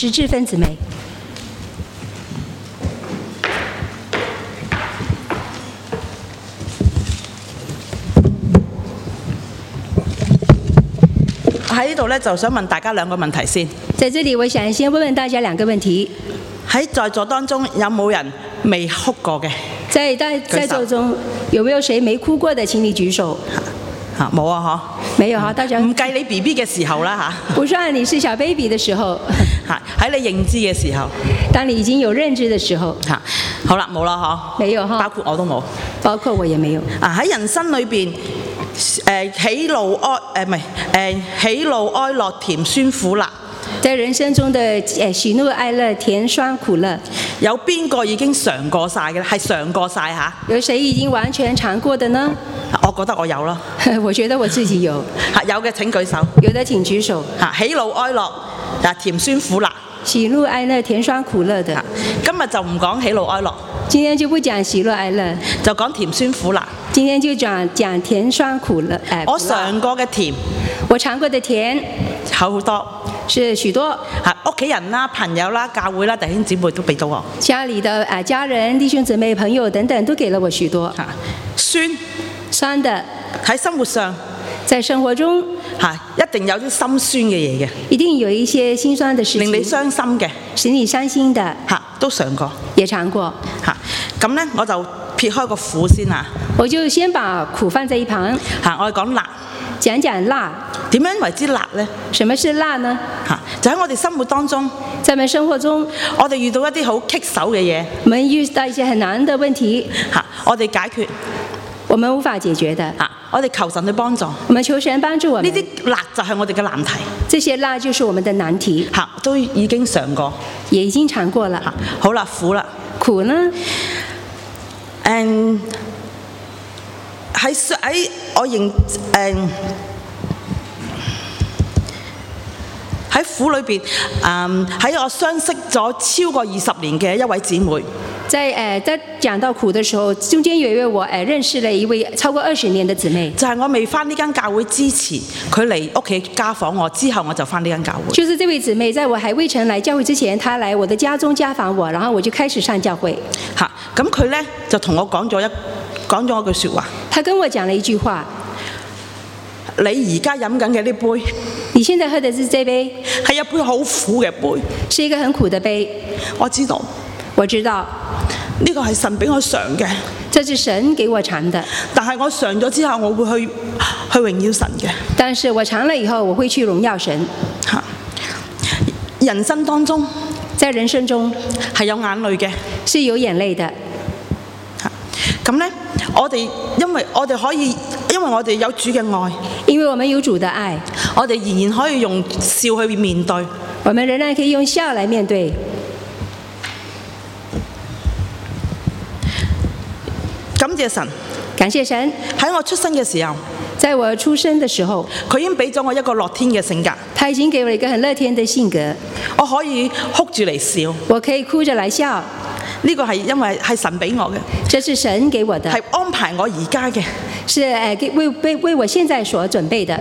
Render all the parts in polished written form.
施志芬姊妹。 喺呢度咧，就想問大家兩個問題先。 在這裡，我想先問問大家兩個問題。 在座當中有冇人未哭過嘅？ 在座中有沒有誰沒哭過的？請你舉手。 冇啊， 沒有哈，大家唔計你 BB 嘅時候啦嚇。 不算你是小 baby 的時候。 喺你認知嘅時候。 當你已經有認知的時候。 好啦，冇啦嗬。 沒有哈。 包括我都冇。 包括我也沒有。 喺人生裏邊，喜怒哀樂甜酸苦辣。 在人生中的喜怒哀樂甜酸苦樂， 有邊個已經嘗過晒嘅咧？係嘗過晒嚇？ 有誰已經完全嘗過的呢？ 我覺得我有啦。 我覺得我自己有。 有嘅請舉手。 有的請舉手。 喜怒哀樂甜酸苦辣。 喜怒哀樂甜酸苦樂的。 今日就唔講喜怒哀樂。 今天就不講喜怒哀樂， 就講甜酸苦辣。 今天就講甜酸苦辣。 我嘗過嘅甜， 我嘗過的甜好多， 是許多。 屋企人啦、朋友啦、教會啦、弟兄姊妹都俾到我。 家裡的家人、弟兄姊妹、朋友等等都給了我許多。酸的喺生活上， 在生活中一定有啲心酸嘅嘢嘅， 一定有一些心酸的事情， 令你傷心嘅， 使你傷心的， 都嘗過， 也嘗過。 咁呢，我就撇開個苦先啊。 我就先把苦放在一旁。 我哋講辣， 講講辣。 點樣為之辣呢？ 什麼是辣呢？ 就喺我哋生活當中， 在我們生活中， 我哋遇到一啲好棘手嘅嘢， 我們遇到一些很難的問題， 我哋解決， 我們無法解決的， 我哋求神去幫助， 我們求神幫助我們。 呢啲辣就係我哋嘅難題， 這些辣就是我們的難題， 都已經嘗過， 也已經嘗過了。 好啦，苦啦， 苦呢？ 喺苦裏邊，喺我相識咗超過20年嘅一位姊妹。 在講到苦的時候，中間有一位我認識了一位超過20年的姊妹。 就係我未返呢間教會之前，佢嚟屋企家訪我，之後我就返呢間教會。 就是這位姊妹，在我還未曾來教會之前，她來我的家中家訪我，然後我就開始上教會。 咁佢呢就同我講咗一句説話。 她跟我講了一句話。 你而家飲緊嘅呢杯， 你現在喝的是這杯， 係一杯好苦嘅杯， 是一個很苦的杯。 我知道，呢個係神俾我嘗嘅， 這是神給我嘗的。 但係我嘗咗之後，我會去榮耀神嘅。 但是我嘗了以後，我會去榮耀神。 人生當中， 在人生中係有眼淚嘅， 是有眼淚的。 咁呢，因為我哋有主嘅愛， 因為我們有主的愛， 我哋仍然可以用笑去面對。 我們仍然可以用笑來面對。 感謝神， 感謝神。 喺我出生嘅時候， 在我出生的時候， 佢已經俾咗我一個樂天嘅性格。 他已經給我一個很樂天的性格， 我可以哭住嚟笑， 我可以哭着來笑。 呢個係因為係神俾我嘅， 這是神給我的， 係安排我而家嘅， 是為我現在所準備的。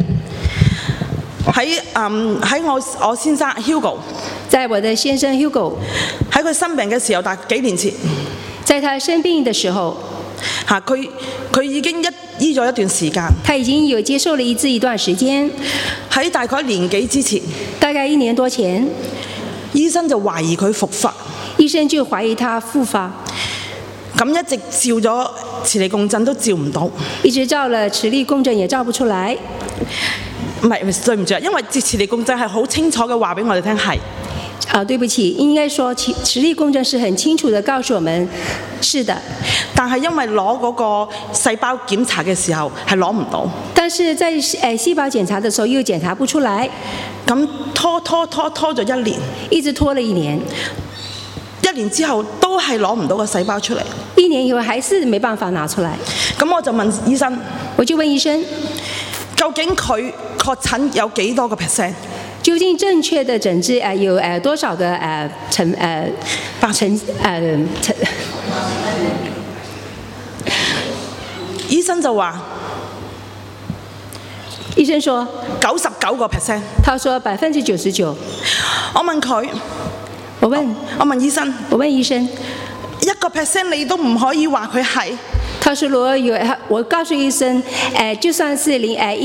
喺我先生 Hugo， 在我的先生 Hugo 喺佢生病嘅時候，大幾年前， 在他生病的時候， 佢已經醫咗一段時間， 他已經有接受了醫治一段時間。 喺大概年幾之前， 大概1年多前， 醫生就懷疑佢復發。 醫生就懷疑他復發， 咁一直照咗磁力共振都照唔到， 一直照了磁力共振也照不出來。 唔係，對唔住，因為磁力共振係好清楚嘅話俾我哋聽係。 對不起，應該說磁力共振是很清楚的告訴我們，是的。 但係因為攞嗰個細胞檢查嘅時候係攞唔到， 但是在細胞檢查的時候又檢查不出來， 咁拖咗1年， 一直拖了1年。 1年之後都係攞唔到個細胞出嚟 ，1年以後還是沒辦法拿出來。 咁我就問醫生，究竟佢確診有幾多個%？ 究竟正確的診治有多少個醫生就話， 醫生說 99%。 他說99%。 我問佢， 我問醫生，1% 你都唔可以話佢係？ 他說：我告訴醫生，就算是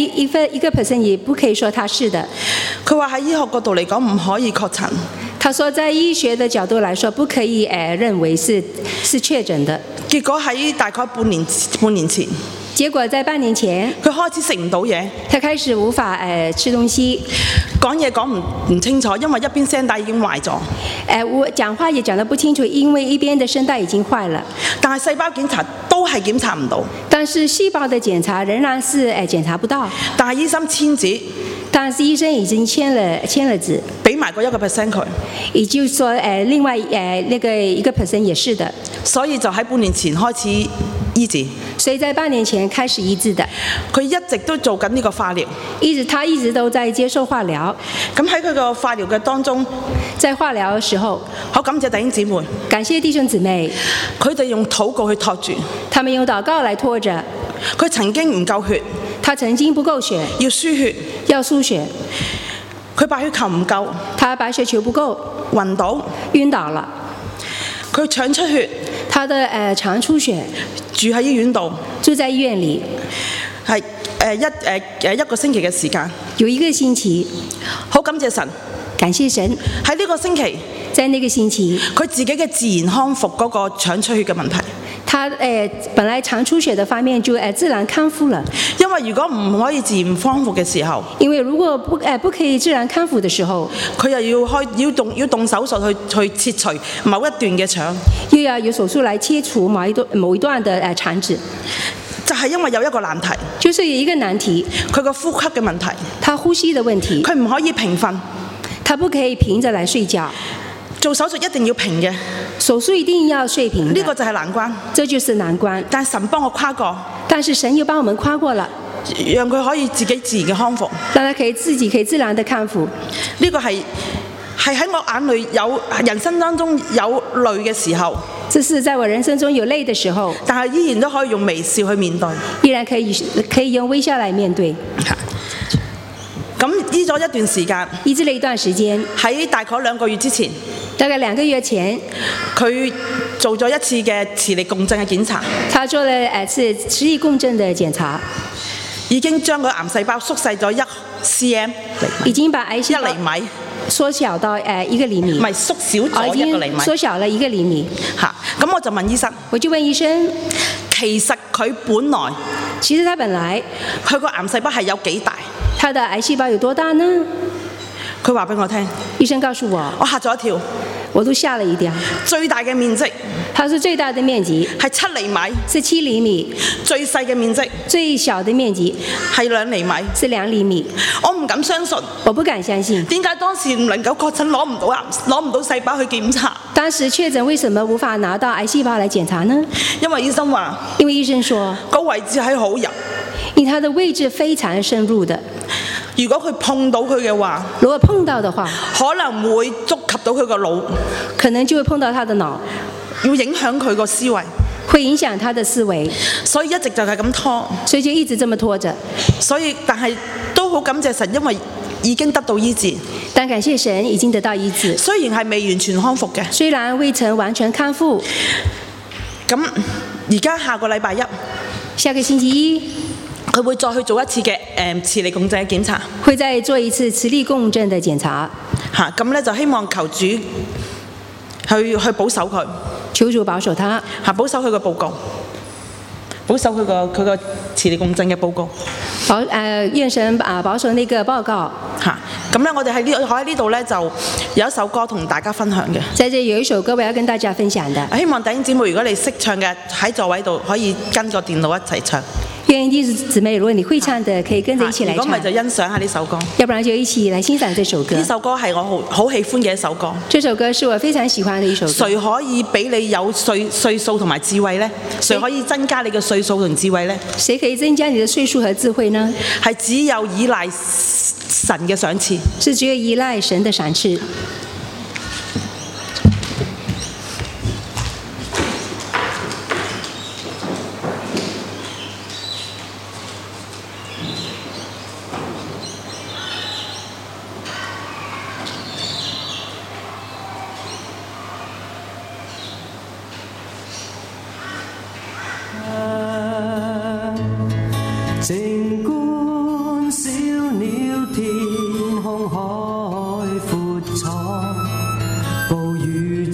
1%也不可以說他是的。 佢話喺醫學角度嚟講唔可以確診。 他說在醫學的角度來說，不可以認為是確診的。 結果喺大概半年前， 結果在半年前， 佢開始食唔到嘢， 他開始無法吃東西， 講嘢講唔清楚，因為一邊聲帶已經壞咗。 我講話也講得不清楚，因為一邊的聲帶已經壞了。但係細胞檢查都係檢查唔到。但是細胞的檢查仍然是檢查不到。 但係醫生簽字， 但是醫生已經簽了字， 俾埋個1% 佢。 也就是說另外那個1%也是的。 所以就喺半年前開始醫治。 所以在半年前開始醫治的。 佢一直都做緊呢個化療。 他一直都在接受化療。 咁喺佢個化療嘅當中， 在化療嘅時候， 好感謝弟兄姊妹。 感謝弟兄姊妹。 佢哋用禱告去托住。 他們用禱告來拖着。 佢曾經唔夠血。 他曾經不夠血。 要輸血。 要輸血。 佢白血球唔夠。 他白血球不夠。暈倒了。 佢腸出血。 他的腸出血。 住喺醫院度。 住在醫院裡。 係一個星期嘅時間。 有1個星期。 好感謝神。 感謝神。 喺呢個星期。 在那個星期。 佢自己嘅自然康復嗰個腸出血嘅問題。 他本來腸出血的方面就自然康復了。因為如果唔可以自然康復嘅時候， 因為如果不可以自然康復的時候，佢又要動手術去切除某一段嘅腸， 又要有手術來切除某一段的腸子。 就係因為有一個難題， 就是有一個難題， 佢個呼吸嘅問題， 他呼吸的問題， 佢唔可以平瞓， 他不可以平着來睡覺。 做手術一定要平嘅， 手術一定要睡平。 呢個就係難關， 這就是難關。 但神幫我跨過， 但是神又幫我們跨過了， 讓佢可以自己自然嘅康復， 讓他可以自然的康復。 呢個係喺我眼裏有人生當中有淚嘅時候， 這是在我人生中有淚的時候， 但係依然都可以用微笑去面對， 依然可以用微笑來面對。 咁醫咗一段時間， 醫治了一段時間， 喺大概2個月之前， 大概2個月前， 佢做咗一次嘅磁力共振嘅檢查。 他做了次磁力共振的檢查， 已經將個癌細胞縮細咗1 cm， 已經把癌細胞 1厘米縮小到1個厘米， 唔係縮小咗1個厘米， 縮小了1個厘米。 咁我就問醫生，其實佢本來佢個癌細胞係有幾大？ 他的癌細胞有多大呢？ 佢話俾我聽， 醫生告訴我， 我嚇咗一跳， 我都嚇了一跳。 最大嘅面積， 它是最大的面積， 係7厘米， 是7厘米。 最細嘅面積， 最小的面積係2厘米， 是2厘米。 我唔敢相信， 我不敢相信。 點解當時唔能夠確診攞唔到細胞去檢查？ 當時確診為什麼無法拿到癌細胞來檢查呢？ 因為醫生話，個位置係好入， 因為它的位置非常深入的。 如果佢碰到佢嘅話， 如果碰到的話， 可能會觸及到佢個腦， 可能就會碰到他的腦， 要影響佢個思維， 會影響他的思維， 所以一直就係咁拖， 所以就一直這麼拖着。 但係都好感謝神，因為已經得到醫治。 但感謝神已經得到醫治， 雖然係未完全康復嘅， 雖然未曾完全康復。 咁而家下個禮拜1， 下個星期1。 佢會再去做一次嘅磁力共振嘅檢查， 會再做一次磁力共振的檢查。 咁咧就希望求主去保守佢， 求主保守他， 保守佢個報告，保守佢個磁力共振嘅報告。 願神保守那個報告。 咁咧我哋喺呢度咧就有一首歌同大家分享嘅。 在這有一首歌我要跟大家分享的。 希望弟兄姊妹如果你識唱嘅喺座位度可以跟個電腦一齊唱。 願意弟兄姊妹，如果你會唱的，可以跟着一起來唱。 如果唔係就欣賞下呢首歌。 要不然就一起來欣賞這首歌。 呢首歌係我好喜歡嘅一首歌。 這首歌是我非常喜歡的一首歌。 誰可以俾你有歲數同埋智慧呢？誰可以增加你嘅歲數同智慧呢？ 誰可以增加你的歲數和智慧呢？ 係只有依賴神嘅賞賜。 是只有依賴神的賞賜。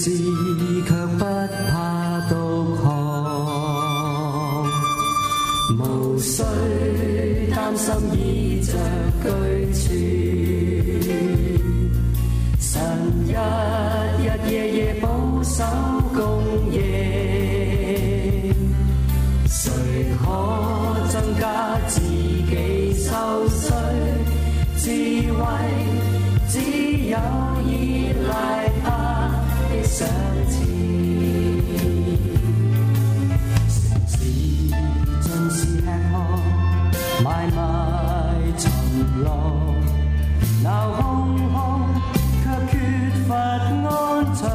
志卻不怕獨行，無需擔心倚着居處，神日日夜夜保守供應，誰可增加自己收稅智慧？只有依賴他的賞賜，城市盡是吃喝買賣沉落，鬧哄哄卻缺乏安詳，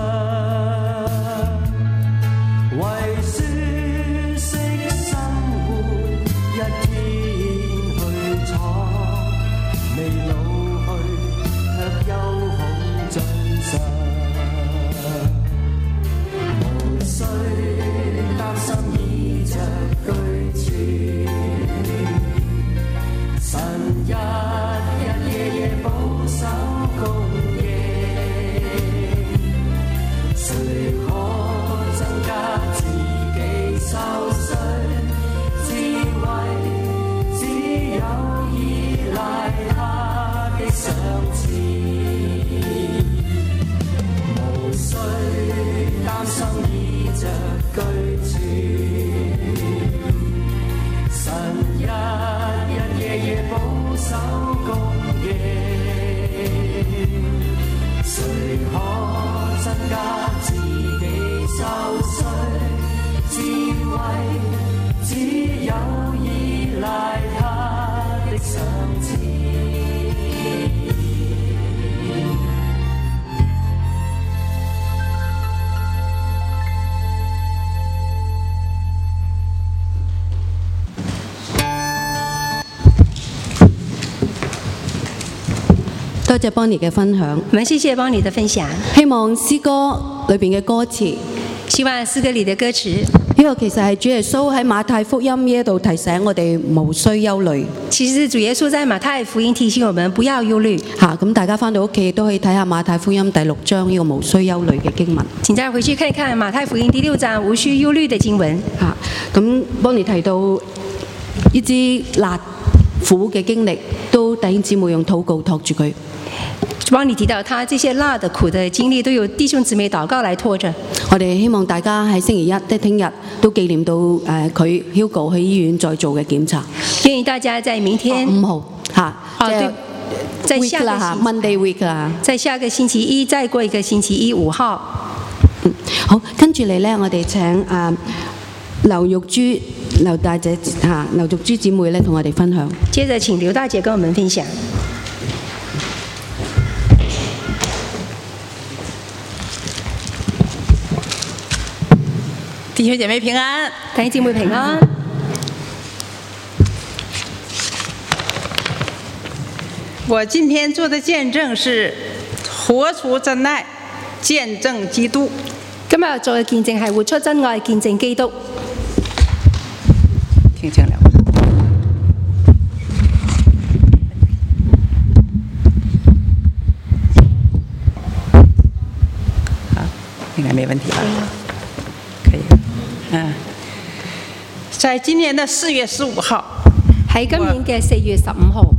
為舒適生活一天去闖，未老卻憂恐盡上，無需擔心倚着居處，神日日夜夜保守供應，誰可增加自己收稅智慧？只有依賴他的賞賜，無需擔心倚着居處，神日日夜夜保守供應，誰可增加自己收稅智慧？只有依賴他的賞賜。 多謝邦尼嘅分享， 我們謝謝邦尼的分享。 希望詩歌裏邊嘅歌詞， 希望詩歌裏的歌詞， 呢個其實係主耶穌喺馬太福音呢一度提醒我哋無需憂慮。 其實主耶穌在馬太福音提醒我們不要憂慮。 咁大家返到屋企都可以睇下馬太福音第6章呢個無需憂慮嘅經文。 請大家回去看一看馬太福音第6章無需憂慮的經文。 咁邦尼提到呢支辣苦嘅經歷，都弟兄姊妹用禱告托住佢。 幫你提到他這些辣的苦的經歷，都有弟兄姊妹禱告來拖着。 我哋希望大家喺星期一即係聽日都紀念到佢 Hugo 去醫院再做嘅檢查。 建議大家在明天 5號對，在下個 Monday week 啦， 在下個星期一再過一個星期一5號。 好，跟住嚟咧，我哋請劉玉珠劉大姐劉玉珠姊妹咧同我哋分享。 接着請劉大姐跟我們分享。 弟兄姐妹平安， 弟兄姐妹平安。 我今天做的見證是活出真愛，見證基督。 今日做嘅見證係活出真愛，見證基督。 聽清了。好，應該沒問題吧？可以。在今年的4月15號， 喺今年嘅4月15號，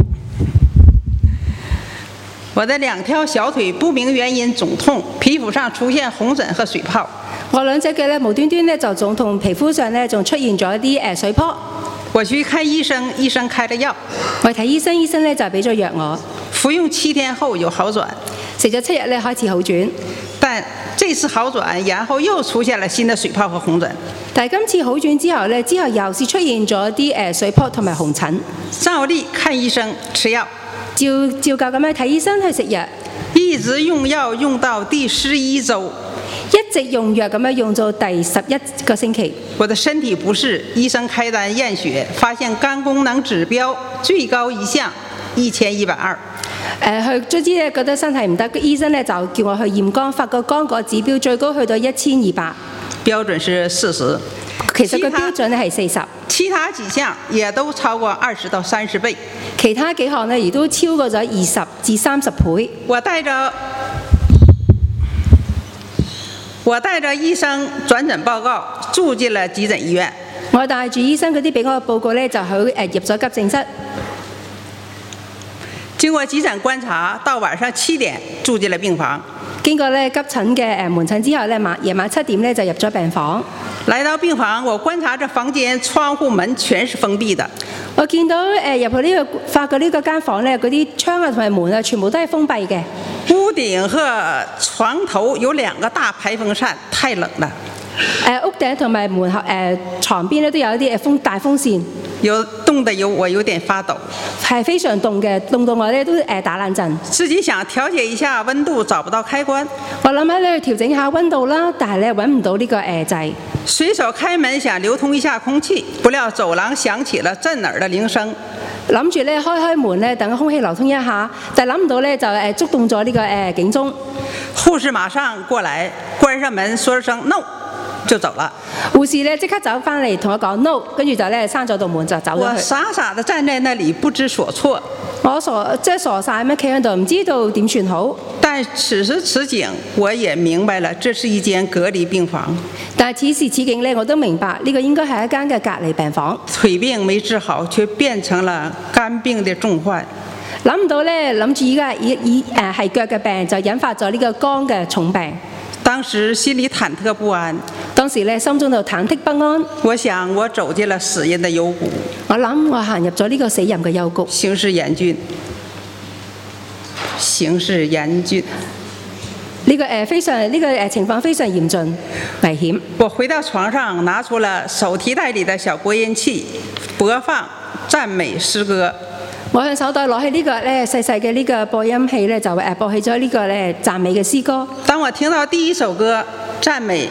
我的2條小腿不明原因腫痛，皮膚上出現紅疹和水泡。 我兩隻腳咧無端端咧就腫痛，皮膚上咧仲出現咗一啲水泡。 我去看醫生，醫生開了藥。 我睇醫生，醫生咧就俾咗藥我。 服用7天後有好轉， 食咗7日咧開始好轉。 但這次好轉，然後又出現了新的水泡和紅疹。 但係今次好轉之後咧，之後又是出現咗啲水泡同埋紅疹。 照例看醫生吃藥， 照舊咁樣睇醫生去食藥， 一直用藥用到第11週， 一直用藥咁樣用到第11個星期。 我的身體不適，醫生開單驗血，發現肝功能指標最高一項1120。 佢卒之咧覺得身體唔得，醫生咧就叫我去驗肝，發覺肝個指標最高去到1200， 標準是40。 其實個標準咧係40。 其他幾項也都超過20到30倍。 其他幾項咧亦都超過咗20至30倍。 我帶着我帶着醫生轉診報告住進了急診醫院。 我帶住醫生嗰啲俾我嘅報告咧，就去入咗急症室。 經過急診觀察，到晚上7點住進了病房。 經過咧急診嘅門診之後咧，夜晚7點咧就入咗病房。 來到病房，我觀察這房間窗戶門全是封閉的。 我見到入去發覺呢個間房咧，嗰啲窗啊同埋門啊，全部都係封閉嘅。 屋頂和床頭有2個大排風扇，太冷了。 屋頂同埋門口床邊咧都有一啲大風扇， 凍得我有點發抖， 係非常凍嘅，凍到我咧都打冷震。 自己想調節一下溫度，找不到開關。 我諗喺度調整一下溫度啦，但係咧揾唔到呢個掣。 隨手開門想流通一下空氣，不料走廊響起了震耳的鈴聲。 諗住咧開門咧，等空氣流通一下，但係諗唔到咧就觸動咗呢個警鐘。 護士馬上過來，關上門，說了聲 no。就走了。 護士咧即刻走翻嚟同我講 no， 跟住就咧閂咗道門就走咗去。 我傻傻地站在那裡不知所措。 我傻晒咁企喺度，唔知道點算好。 但此時此景，我也明白了，這是一間隔離病房。 但係此時此景咧，我都明白呢個應該係一間嘅隔離病房。 腿病沒治好，卻變成了肝病的重患。 諗唔到咧，諗住依家係腳嘅病，就引發咗呢個肝嘅重病。 當時心裡忐忑不安， 當時咧心中就忐忑不安。 我想我走進了死人的幽谷。 我諗我行入咗呢個死人嘅幽谷。 形勢嚴峻，形勢嚴峻。 呢個情況非常嚴峻危險。 我回到床上，拿出了手提袋裡的小播音器，播放讚美詩歌。 我向手袋攞起呢個咧細細嘅呢個播音器咧，就播起咗呢個咧讚美嘅詩歌。 當我聽到第一首讚美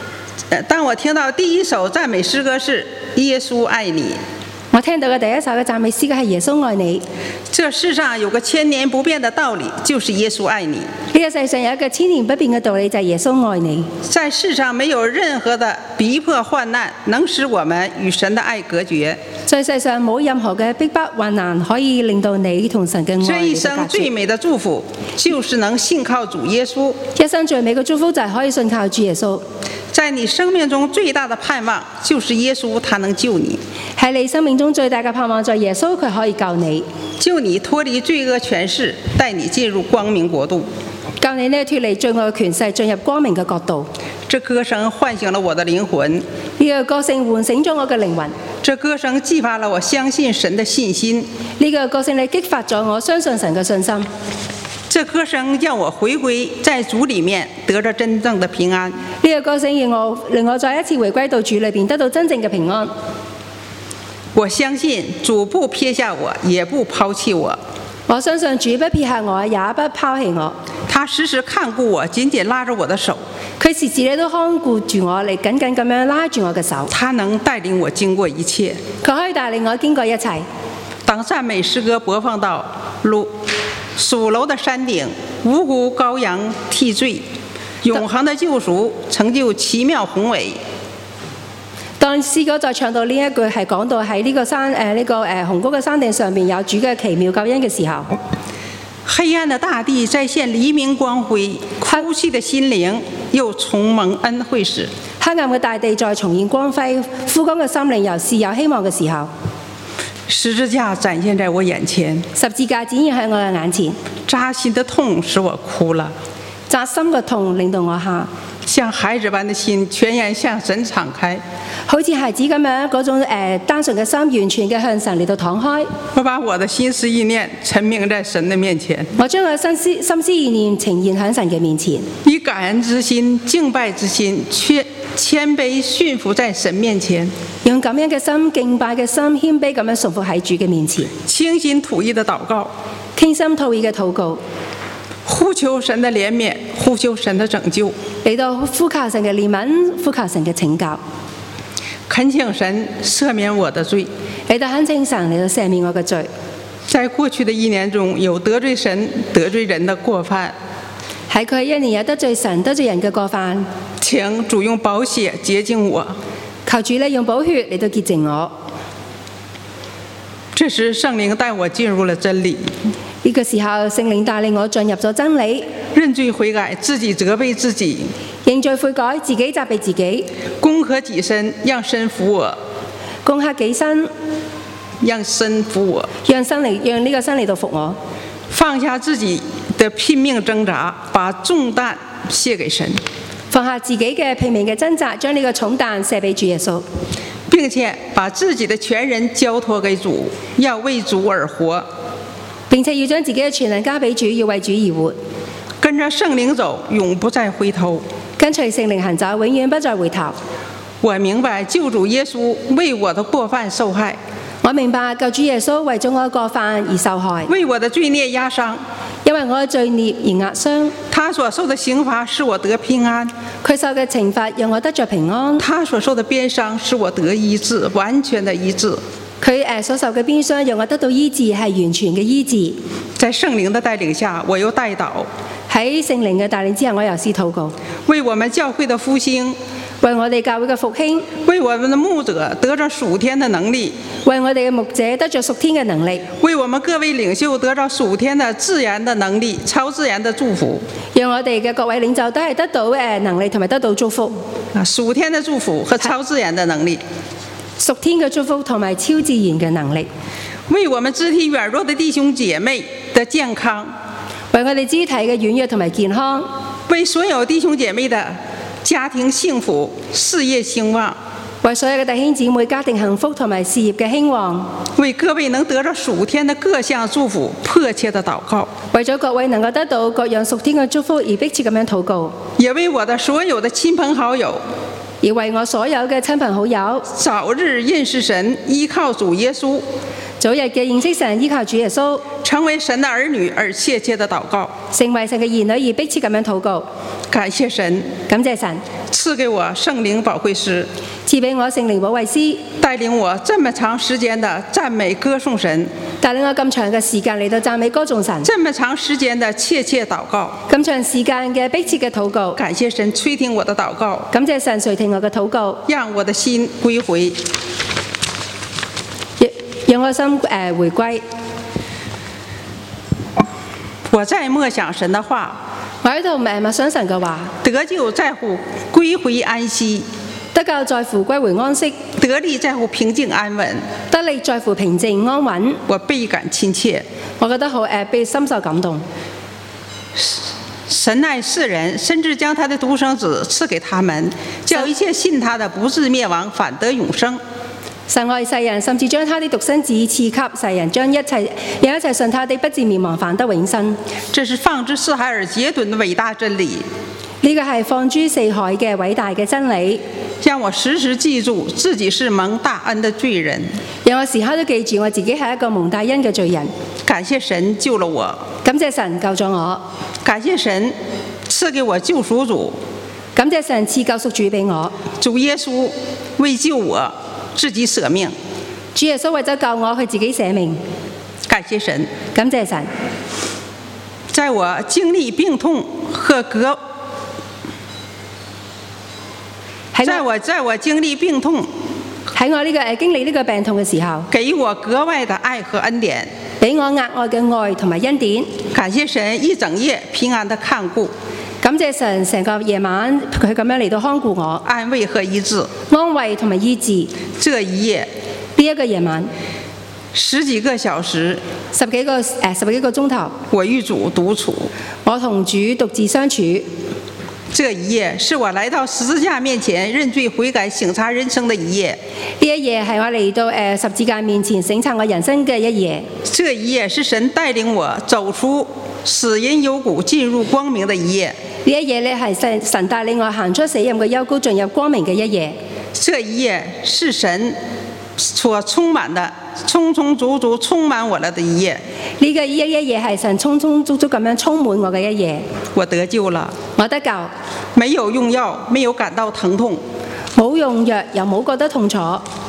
詩歌是耶穌愛你， 我聽到嘅第一首嘅讚美詩歌係耶穌愛你。 這世上有個千年不變的道理，就是耶穌愛你。 呢個世上有一個千年不變嘅道理，就係耶穌愛你。 在世上沒有任何的逼迫患難能使我們與神的愛隔絕。 在世上冇任何嘅逼迫患難可以令到你同神嘅愛隔絕。 這一生最美的祝福就是能信靠主耶穌。 一生最美嘅祝福就係可以信靠主耶穌。 在你生命中最大的盼望就是耶穌，他能救你。 喺你生命中最大嘅盼望就係耶穌，佢可以救你， 救你脫離罪惡權勢，帶你進入光明國度。 救你呢脫離罪惡權勢，進入光明嘅國度。 這歌聲喚醒了我的靈魂。 呢個歌聲喚醒咗我嘅靈魂。 這歌聲激發了我相信神的信心。 呢個歌聲你激發咗我相信神嘅信心。 這歌聲讓我回歸在主裡面，得着真正的平安。 呢個歌聲令我再一次回歸到主裏邊，得到真正嘅平安。 我相信主不撇下我，也不拋棄我。 我相信主不撇下我，也不拋棄我。 他時時看顧我，緊緊拉着我的手。 佢時時都看顧住我，嚟緊緊咁樣拉住我嘅手。 他能帶領我經過一切。 佢可以帶領我經過一切。 當讚美詩歌播放到屬樓的山頂，無辜羔羊替罪，永恆的救贖成就奇妙宏偉。 當詩歌再唱到呢一句係講到喺呢個紅谷嘅山頂上面有主嘅奇妙救恩嘅時候， 黑暗的大地再現黎明光輝，哭泣的心靈又重蒙恩惠時。 黑暗嘅大地再重現光輝，枯乾嘅心靈又是有希望嘅時候。 十字架展現在我眼前， 十字架展現喺我嘅眼前， 扎心的痛使我哭了， 扎心嘅痛令到我喊， 像孩子般的心全然向神敞開， 好似孩子咁樣嗰種單純嘅心，完全嘅向神嚟到敞開。 我把我的心思意念陳明在神的面前， 我將我嘅心思意念呈現喺神嘅面前， 以感恩之心、敬拜之心，謙卑順服在神面前， 用感恩嘅心、敬拜嘅心，謙卑咁樣順服喺主嘅面前， 傾心吐意的禱告， 傾心吐意嘅禱告， 呼求神的憐憫，呼求神的拯救， 嚟到呼求神嘅憐憫，呼求神嘅拯救， 懇請神赦免我的罪， 嚟到懇請神嚟到赦免我嘅罪。 在過去的一年中，有得罪神、得罪人的過犯， 喺佢一年有得罪神、得罪人嘅過犯， 請主用寶血潔淨我， 求主咧用寶血嚟到潔淨我。 這時聖靈帶我進入了真理。 呢個時候，聖靈帶領我進入咗真理， 認罪悔改，自己責備自己， 認罪悔改，自己責備自己， 攻克己身，讓神服我， 攻克己身， 讓神服我， 讓呢個身嚟到服我， 放下自己的拼命掙扎，把重擔卸給神， 放下自己嘅拼命嘅掙扎，將呢個重擔卸俾主耶穌， 並且把自己的全人交託給主，要為主而活。 並且要將自己嘅全能交俾主，要為主而活。 跟着聖靈走，永不再回頭。 跟隨聖靈行走，永遠不再回頭。 我明白救主耶穌為我的過犯受害。 我明白救主耶穌為咗我嘅過犯而受害， 為我的罪孽壓傷。 因為我嘅罪孽而壓傷。 他所受的刑罰使我得平安。 佢受嘅懲罰讓我得着平安。 他所受的鞭傷使我得醫治，完全的醫治。 佢所受嘅鞭傷讓我得到醫治，係完全嘅醫治。 在聖靈的帶領下，我又代禱。 喺聖靈嘅帶領之下，我又是禱告， 為我們教會的復興， 為我哋教會嘅復興， 為我們的牧者得着屬天的能力， 為我哋嘅牧者得着屬天嘅能力，為我們各位領袖得着屬天的自然的能力，超自然的祝福。 讓我哋嘅各位領袖都係得到能力同埋得到祝福。 屬天的祝福和超自然的能力。 屬天嘅祝福同埋超自然嘅能力， 為我們肢體軟弱的弟兄姐妹的健康， 為我哋肢體嘅軟弱同埋健康， 為所有弟兄姐妹的家庭幸福、事業興旺， 為所有嘅弟兄姊妹家庭幸福同埋事業嘅興旺， 為各位能得着屬天的各項祝福迫切的禱告， 為咗各位能夠得到各樣屬天嘅祝福而迫切咁樣禱告， 也為我的所有的親朋好友， 而為我所有嘅親朋好友早日認識神，依靠主耶穌， 早日嘅認識神，依靠主耶穌， 成為神的兒女而切切的禱告， 成為神嘅兒女而迫切咁樣禱告。 感謝神， 感謝神賜給我聖靈保惠師， 賜俾我聖靈保惠師， 帶領我這麼長時間的讚美歌頌神， 帶領我咁長嘅時間嚟到讚美歌頌神， 這麼長時間的切切禱告， 咁長時間嘅迫切嘅禱告， 感謝神垂聽我的禱告， 感謝神垂聽我嘅禱告， 讓我的心歸回， 讓我心回歸。 我在默想神的話， 我喺度默想神嘅話， 得救在乎歸回安息， 得救在乎歸回安息， 得力在乎平靜安穩， 得力在乎平靜安穩。 我倍感親切， 我覺得好被深受感動。 神愛世人，甚至將他的獨生子賜給他們，叫一切信他的不至滅亡，反得永生。 神愛世人，甚至將他的獨生子賜給世人，讓一切信他的不至滅亡，反得永生。 這是放之四海而皆準的偉大真理。 呢個係放諸四海嘅偉大嘅真理， 讓我時時記住自己是蒙大恩的罪人， 讓我時刻都記住我自己係一個蒙大恩嘅罪人。 感謝神救了我， 感謝神救咗我， 感謝神賜給我救贖主， 感謝神賜救贖主俾我。 主耶穌為救我自己捨命， 主耶穌為咗救我，佢自己捨命。 感謝神， 感謝神。 在我經歷病痛和在我經歷病痛， 喺我經歷呢個病痛嘅時候， 給我格外的愛和恩典， 俾我額外嘅愛同埋恩典。 感謝神一整夜平安的看顧， 感謝神成個夜晚佢咁樣嚟到看顧我， 安慰和醫治， 安慰同埋醫治。 這一夜， 呢一個夜晚十幾個小時， 十幾個鐘頭， 我與主獨處， 我同主獨自相處。 這一夜是我來到十字架面前認罪悔改省察人生的一夜。 呢一夜係我嚟到十字架面前省察我人生嘅一夜。 這一夜是神帶領我走出死蔭幽谷進入光明的一夜。 呢一夜咧係神帶領我行出死蔭嘅幽谷進入光明嘅一夜。 這一夜是神所充滿的充充足足充滿我了的一夜。 呢個一夜係神充充足足咁樣充滿我嘅一夜。 我得救了， 我得救， 沒有用藥，沒有感到疼痛， 冇用藥又冇覺得痛楚，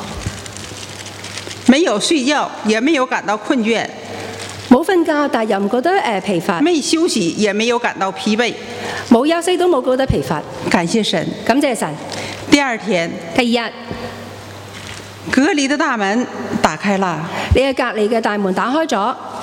沒有睡覺也沒有感到困倦， 冇瞓覺但又唔覺得疲乏， 沒休息也沒有感到疲憊， 冇休息都冇覺得疲乏。 感謝神， 感謝神。 第二天， 第二日， 隔離的大門打開了， 你嘅隔離嘅大門打開咗，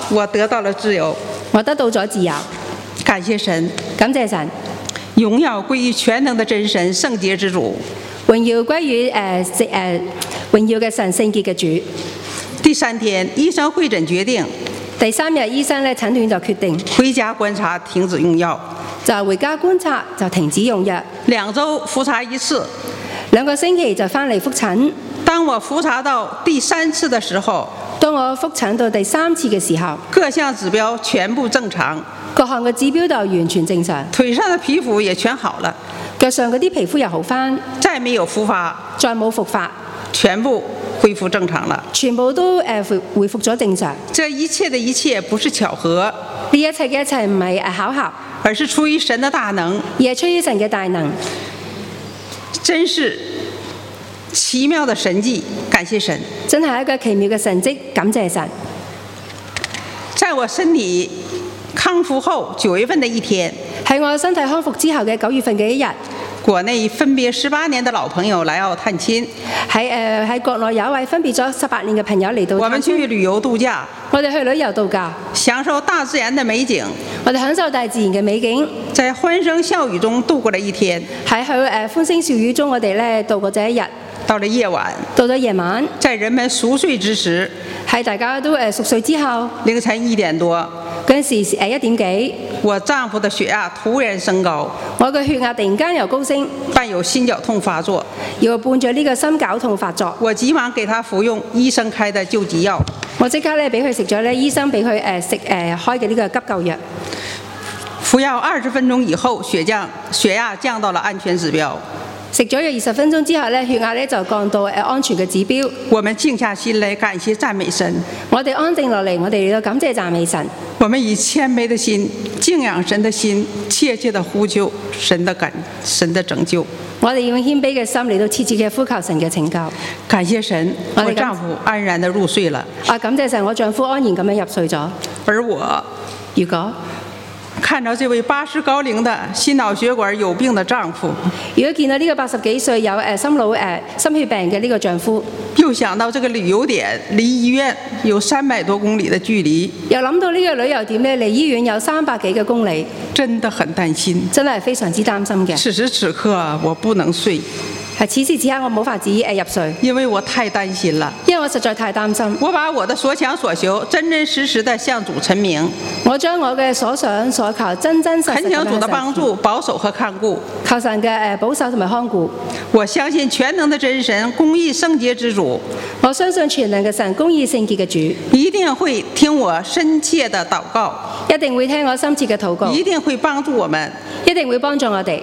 我得到了自由。 我得到咗自由。 感謝神， 感謝神。 榮耀歸於全能的真神，聖潔之主。 榮耀歸於榮耀嘅神，聖潔嘅主。 第3天，醫生會診決定。 第3日，醫生咧診斷就決定回家觀察，停止用藥。 就回家觀察，就停止用藥。 2週複查1次 ，2個星期就返嚟復診。 當我複查到第3次的時候， 當我復診到第3次嘅時候， 各項指標全部正常， 各項嘅指標都完全正常。 腿上的皮膚也全好了， 腳上嗰啲皮膚又好返， 再沒有復發， 再冇復發， 全部恢復正常了， 全部都恢復咗正常。 這一切的一切不是巧合， 呢一切嘅一切唔係巧合， 而是出於神的大能， 而係出於神嘅大能， 真是奇妙的神蹟，感謝神。 真係一個奇妙嘅神蹟，感謝神。 在我身體康復後9月份的一天， 喺我身體康復之後嘅9月份嘅一日， 國內分別18年的老朋友來澳探親。 喺國內有一位分別咗18年嘅朋友嚟到探親。 我們去旅遊度假。 我哋去旅遊度假， 享受大自然的美景。 我哋享受大自然嘅美景， 在歡聲笑語中度過了一天。 喺歡聲笑語中，我哋咧度過咗一日。 到了夜晚， 到咗夜晚， 在人們熟睡之時， 喺大家都熟睡之後， 凌晨1點多， 嗰陣時1點幾， 我丈夫的血壓突然升高， 我嘅血壓突然間又高升， 伴有心絞痛發作， 又伴著呢個心絞痛發作， 我急忙給他服用醫生開的救急藥， 我即刻咧俾佢食咗咧醫生俾佢食開嘅呢個急救藥， 服藥20分鐘以後，血壓降到了安全指標。 食咗約20分鐘之後咧，血壓咧就降到安全嘅指標。 我們靜下心來感謝讚美神。 我哋安靜落嚟，我哋嚟到感謝讚美神。 我們以謙卑的心、敬仰神的心，切切的呼求神的拯救。 我哋用謙卑嘅心嚟到切切嘅呼求神嘅拯救。 感謝神，我丈夫安然的入睡了。 感謝神，我丈夫安然咁樣入睡咗。 而我， 如果看到這位80高齡的心腦血管有病的丈夫， 如果見到呢個80幾歲有心血病嘅呢個丈夫， 又想到這個旅遊點離醫院有300多公里的距離， 又諗到呢個旅遊點咧離醫院有300幾個公里， 真的很擔心， 真係非常之擔心嘅。 此時此刻我不能睡。 此時此刻我冇法子入睡， 因為我太擔心了。 因為我實在太擔心。 我把我的所想所求真真實實的向主陳明。 我將我嘅所想所求真真實實。懇求主的幫助、保守和看顧。 求神嘅保守同埋看顧。 我相信全能的真神、公義聖潔之主。 我相信全能嘅神、公義聖潔嘅主， 一定會聽我深切的禱告。 一定會聽我深切嘅禱告。 一定會幫助我們。 一定會幫助我哋。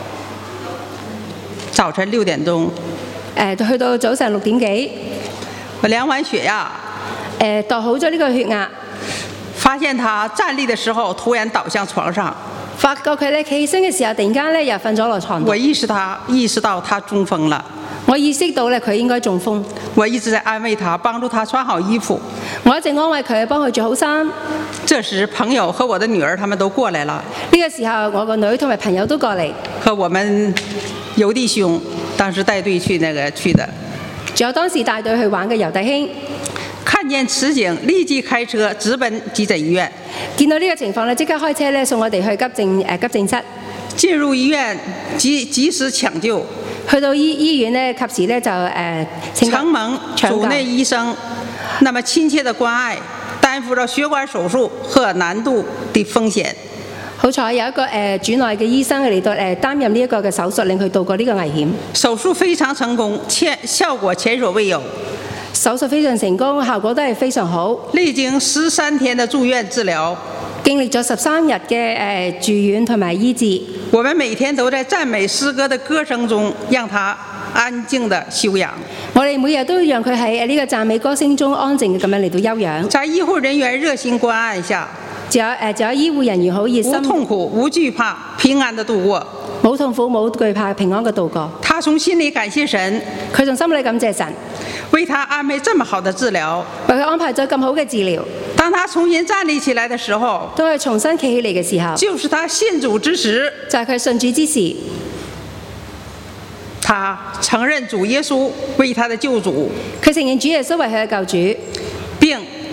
早晨6點鐘， 去到早上6點幾， 我量完血壓， 度好咗呢個血壓， 發現他站立的時候突然倒向床上， 發覺佢咧企起身嘅時候，突然間咧又瞓咗落床度。 我意識到他中風了。 我意識到咧佢應該中風。 我一直在安慰他，幫助他穿好衣服。 我一直安慰佢，幫佢着好衫。 這時朋友和我的女兒他們都過來了。 呢個時候我個女同埋朋友都過嚟， 和我們游弟兄當時帶隊去的。 仲有當時帶隊去玩嘅游弟兄， 看見此景立即開車直奔急診醫院。 見到呢個情況咧，即刻開車咧送我哋去急症室。 進入醫院及時搶救。 去到醫院咧，及時咧就承蒙主內醫生那麼親切的關愛，擔負咗血管手術和難度的風險。 好彩有一個主內嘅醫生嚟到擔任呢一個嘅手術，令佢度過呢個危險。 手術非常成功，效果前所未有。 手術非常成功，效果都係非常好。 歷經13天的住院治療， 經歷咗13日嘅住院同埋醫治。 我們每天都在讚美詩歌的歌聲中，讓他安靜的休養。 我哋每日都讓佢喺呢個讚美歌聲中安靜嘅咁樣嚟到休養。 在醫護人員熱心關愛下， 仲有醫護人員好熱心， 無痛苦、無懼怕，平安的度過。 冇痛苦、冇懼怕，平安嘅度過。 他從心裏感謝神， 佢從心裏感謝神， 為他安排這麼好的治療， 為佢安排咗咁好嘅治療。 當他重新站立起來的時候， 當佢重新企起嚟嘅時候， 就是他信主之時， 就係佢信主之時。 他承認主耶穌為他的救主， 佢承認主耶穌為佢嘅救主， 並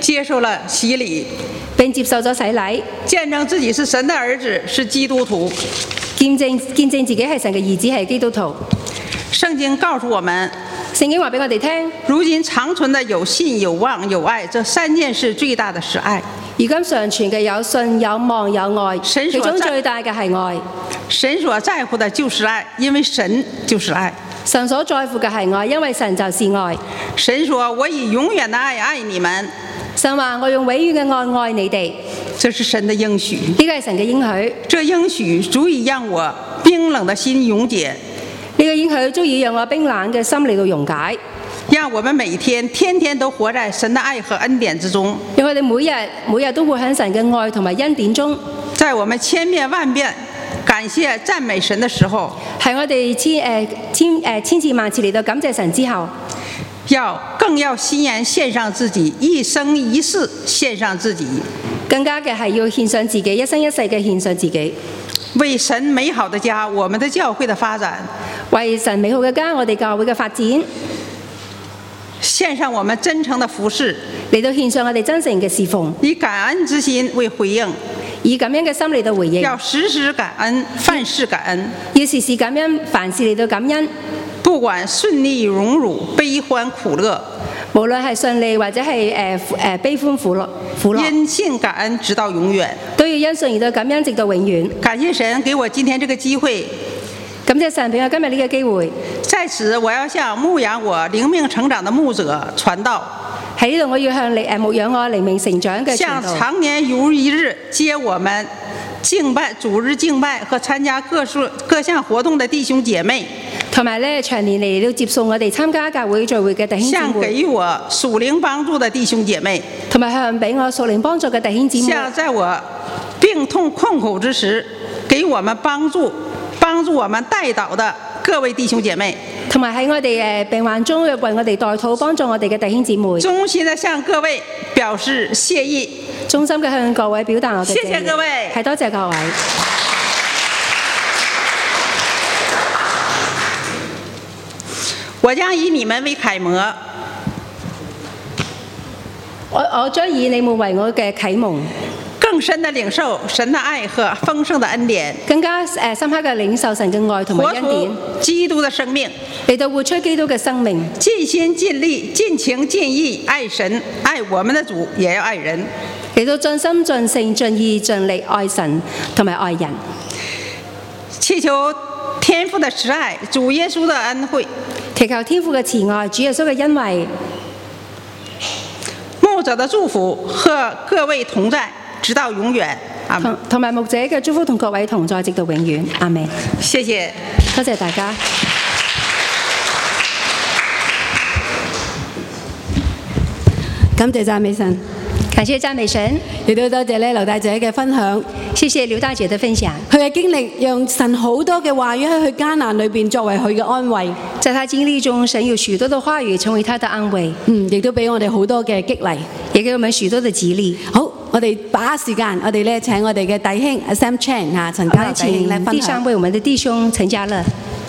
接受了洗禮， 並接受咗洗禮， 見證自己是神的兒子，是基督徒， 見證自己係神嘅兒子，係基督徒。 聖經告訴我們， 聖經話俾我哋聽， 如今長存的有信、有望、有愛，這三件事最大的是愛。 而今常存嘅有信、有望、有愛，其中最大嘅係愛。 神所在乎的就是愛，因為神就是愛。 神所在乎嘅係愛，因為神就是愛。 神說：我以永遠的愛愛你們。 神話：我用永遠嘅愛愛你哋。 這是神的應許。 呢個係神嘅應許。 這應許足以讓我冰冷的心溶解。 呢個應許足以讓我冰冷嘅心嚟到溶解。 讓我們每天天天都活在神的愛和恩典之中。 讓我哋每日都活喺神嘅愛同埋恩典中。 在我們千遍萬遍感謝讚美神的時候， 係我哋千次萬次嚟到感謝神之後， 更要心然獻上自己，一生一世獻上自己。 更加嘅係要獻上自己，一生一世嘅獻上自己， 為神美好的家，我們的教會的發展， 為神美好嘅家，我哋教會嘅發展， 獻上我們真誠的服侍， 嚟到獻上我哋真誠嘅侍奉， 以感恩之心為回應， 以咁樣嘅心嚟到回應， 要時時感恩，凡事感恩， 要時時感恩，凡事嚟到感恩， 不管順利榮辱、悲歡苦樂， 無論係順利或者係悲歡苦樂， 因信感恩直到永遠， 都要因信而到感恩直到永遠。 感謝神給我今天這個機會。 感謝神俾我今日呢個機會。 在此，我要向牧養我靈命成長的牧者傳道。 喺呢度，我要向牧養我靈命成長嘅傳道。 向常年如一日接我們敬拜、主日敬拜和參加各項活動的弟兄姐妹， 同埋咧長年嚟都接送我哋參加教會聚會嘅弟兄姊妹。 向給予我屬靈幫助的弟兄姐妹， 同埋向俾我屬靈幫助嘅弟兄姊妹。 向在我病痛困苦之時，給我們幫助我們代禱的各位弟兄姐妹， 同埋喺我哋病患中為我哋代禱幫助我哋嘅弟兄姊妹， 衷心地向各位表示謝意， 衷心嘅向各位表達我哋嘅謝意。 謝謝各位， 係多謝各位。 我將以你們為楷模， 我將以你們為我嘅啟蒙。 更深的領受神的愛和豐盛的恩典， 更加深刻嘅領受神嘅愛同埋恩典， 基督的生命， 嚟到活出基督嘅生命， 盡心盡力、盡情盡意愛神，愛我們的主，也要愛人， 嚟到盡心盡性盡意盡力愛神同埋愛人， 祈求天父的慈愛、主耶穌的恩惠， 祈求天父嘅慈愛、主耶穌嘅恩惠， 牧者的祝福和各位同在，直到永遠。阿們。 同埋牧者嘅祝福同各位同在，直到永遠。阿們。 謝謝， 多謝大家。 感謝讚美神， 感謝讚美神， 亦都多謝咧劉大姐嘅分享。 謝謝劉大姐嘅分享。 佢嘅經歷讓神好多嘅話語喺佢艱難裏邊作為佢嘅安慰。 在他經歷中，神有許多嘅話語成為他的安慰。 亦都俾我哋好多嘅激勵， 也給我們許多嘅激勵。 好，我哋把握時間，我哋咧請我哋嘅弟兄阿 Sam Chan 啊陳家樂弟兄咧分享。 第三位，我們的弟兄陳家樂。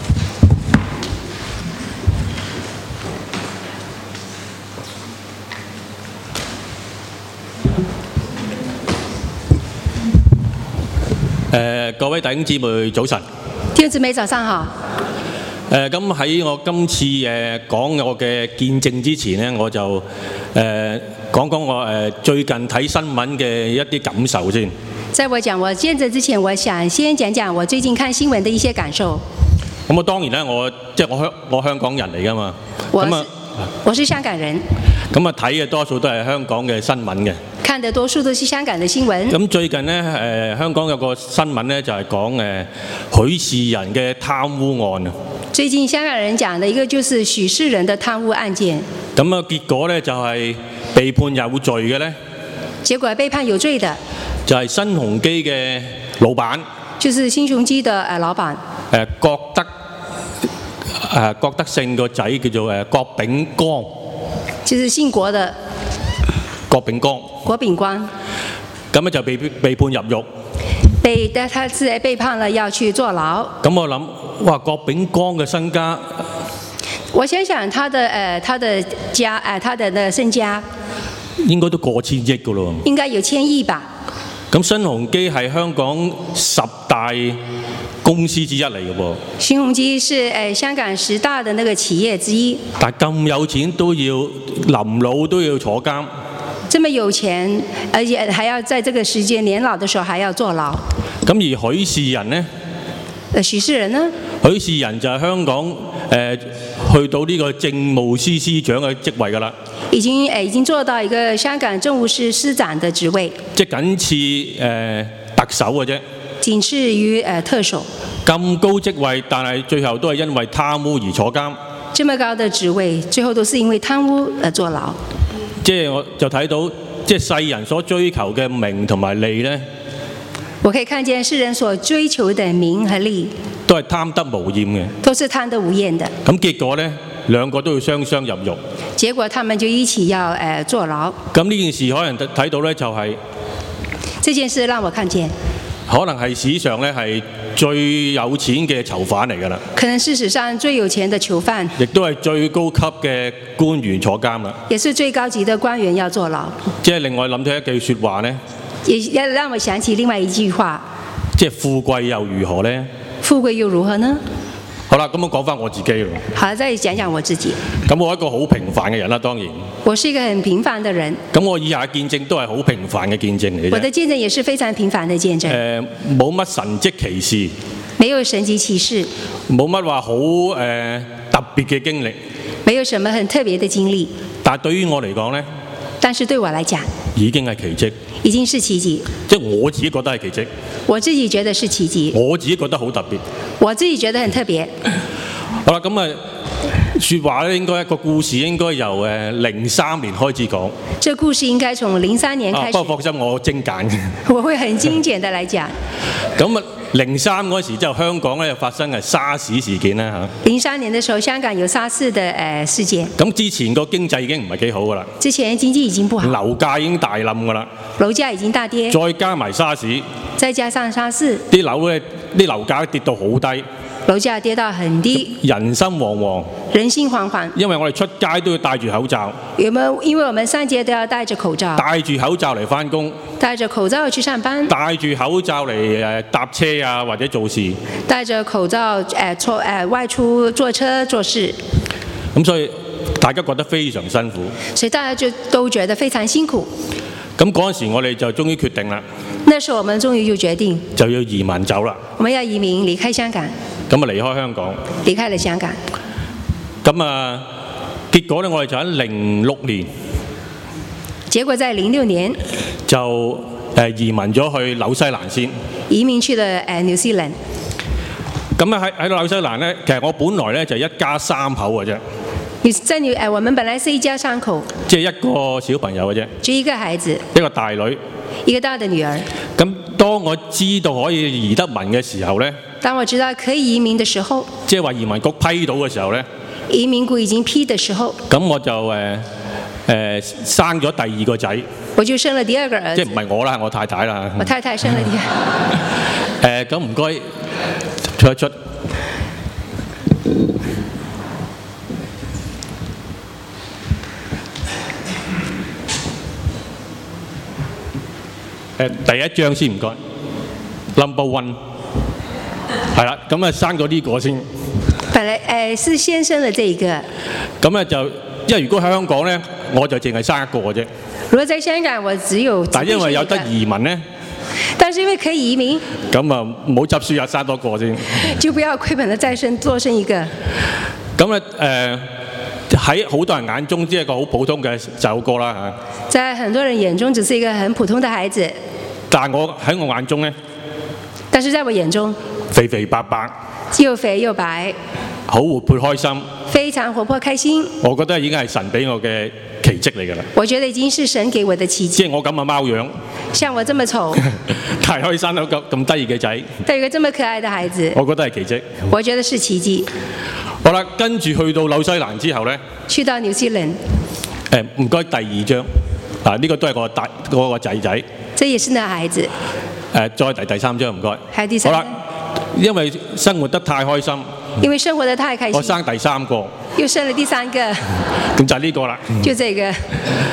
各位弟兄姊妹早晨。 弟兄姊妹早上好。 咁喺我今次講我嘅見證之前呢，我就講講我最近睇新聞嘅一啲感受先。 在我講我見證之前，我想先講講我最近看新聞的一些感受。 咁當然咧，我香港人嚟㗎嘛。 我是香港人。 咁睇嘅多數都係香港嘅新聞嘅。 看的多數都是香港的新聞。咁最近呢，香港有個新聞呢，就係講許仕仁嘅貪污案啊。 最近香港人講的一個就是許仕仁的貪污案件。咁結果呢，就係被判有罪嘅呢。 結果被判有罪的就係新鴻基嘅老闆。 就是新鴻基的老闆。 郭德勝個仔叫做郭炳光。 就是姓郭的。 郭炳光。 郭炳光。 咁咧就被判入獄。 他是被判了要去坐牢。 咁我諗，哇！郭炳光嘅身家， 我想想他的家，他的身家， 應該都過千億㗎咯。 應該有1000億吧。 咁新鴻基係香港10大公司之一嚟嘅噃。 新鴻基是香港10大的那個企業之一。 但係咁有錢都要臨老都要坐監。 這麼有錢，而且還要在這個時間年老的時候還要坐牢。 咁而許仕仁呢？ 許仕仁呢？ 許仕仁就係香港去到呢個政務司司長嘅職位㗎啦。 已經做到一個香港政務司司長的職位。即係僅次特首嘅啫。 僅次於特首。 咁高職位，但係最後都係因為貪污而坐監。 這麼高的職位，最後都是因為貪污而坐牢。 即係我就睇到，即係世人所追求嘅名同埋利呢， 我可以看見世人所追求的名和利， 都係貪得無厭嘅。 都是貪得無厭的。 咁結果呢，兩個都要雙雙入獄。 結果他們就一起要坐牢。 咁呢件事可能睇到呢，就係這件事讓我看見， 可能係史上呢係最有錢嘅囚犯嚟㗎啦。 可能是史上最有錢的囚犯， 亦都係最高級嘅官員坐監啦。 也是最高級的官員要坐牢。 即係另外諗到一句説話呢， 也讓我想起另外一句話， 即係富貴又如何呢？ 富貴又如何呢？ 好啦，咁我講翻我自己咯。 好，再講講我自己。 咁我係一個好平凡嘅人啦，當然。 我是一個很平凡的人。 咁我以下嘅見證都係好平凡嘅見證嚟嘅。 我的見證也是非常平凡的見證。 冇乜神蹟奇事。 沒有神蹟奇事。 冇乜話好特別嘅經歷。 沒有什麼很特別的經歷。 但係對於我嚟講呢， 但是對我來講， 已經係奇蹟。 已經是奇蹟。 即係我自己覺得係奇蹟。 我自己覺得是奇蹟。 我自己覺得好特別。 我自己覺得很特別。 好啦，咁啊，説話咧應該一個故事應該由03年開始講。 這故事應該從03年開始。 不過放心，我精簡嘅。 我會很精簡的來講。 咁啊，03嗰時之後，香港咧又發生嘅沙士事件啦嚇。 03年的時候，香港有沙士的事件。 咁之前個經濟已經唔係幾好噶啦。 之前經濟已經不好。 樓價已經大冧噶啦。 樓價已經大跌。 再加埋沙士。 再加上沙士。 啲樓價跌到好低。 樓價跌到很低， 人心惶惶。 人心惶惶。 因為我哋出街都要戴住口罩。 因為我們上街都要戴着口罩。 戴住口罩嚟返工。 戴着口罩去上班。 戴住口罩嚟搭車啊，或者做事。 戴着口罩外出坐車做事。 咁所以大家覺得非常辛苦。 所以大家就都覺得非常辛苦。 咁嗰陣時我哋就終於決定啦。 那時候我們終於就決定就要移民走啦。 我們要移民離開香港。 咁啊離開香港。 離開了香港。 咁啊，結果咧我哋就喺06年。 結果在06年就移民咗去紐西蘭先。 移民去了紐西蘭。 咁啊喺紐西蘭咧，其實我本來咧就一家3口嘅啫。 我們本來是一家3口。 即係一個小朋友嘅啫。 就一個孩子。 一個大女。 一個大的女兒。 咁當我知道可以移得民嘅時候咧， 當我知道可以移民的時候， 即係話移民局批到嘅時候咧， 移民局已經批的時候， 咁我就生咗第2個仔。 我就生了第2個兒子。 即係唔係我啦，我太太啦。 我太太生了第2個。 咁唔該出一出。第1張先唔該 ，Number 1，係啦，咁啊生咗呢個先。 本來是先生的這一個。 咁咧就，因為如果喺香港咧，我就淨係生1個嘅啫。 如果在香港，我只有。 但因為有得移民咧。 但是因為可以移民。 咁啊，唔好執輸啊，生多個先。 就不要虧本的再多生一個。 咁咧喺好多人眼中，只係一個好普通嘅細路哥啦嚇。 在很多人眼中，只是一個很普通的孩子。 但係喺我眼中咧， 但是在我眼中， 肥肥白白， 又肥又白， 好活潑開心， 非常活潑開心。 我覺得已經係神俾我嘅奇蹟嚟㗎啦。 我覺得已經是神給我的奇蹟。 即係我咁嘅貓樣， 像我這麼醜， 但係可以生到咁得意嘅仔， 但有個這麼可愛的孩子， 我覺得係奇蹟。 我覺得是奇蹟。 好啦，跟住去到紐西蘭之後咧， 去到紐西蘭。 唔該第2張，呢個都係我個仔仔。 這也是那孩子。 再第3張唔該。 係第3張。 好啦，因為生活得太開心。 因為生活得太開心。 我生第3個。 又生了第3個。 咁就係呢個啦。 就這個。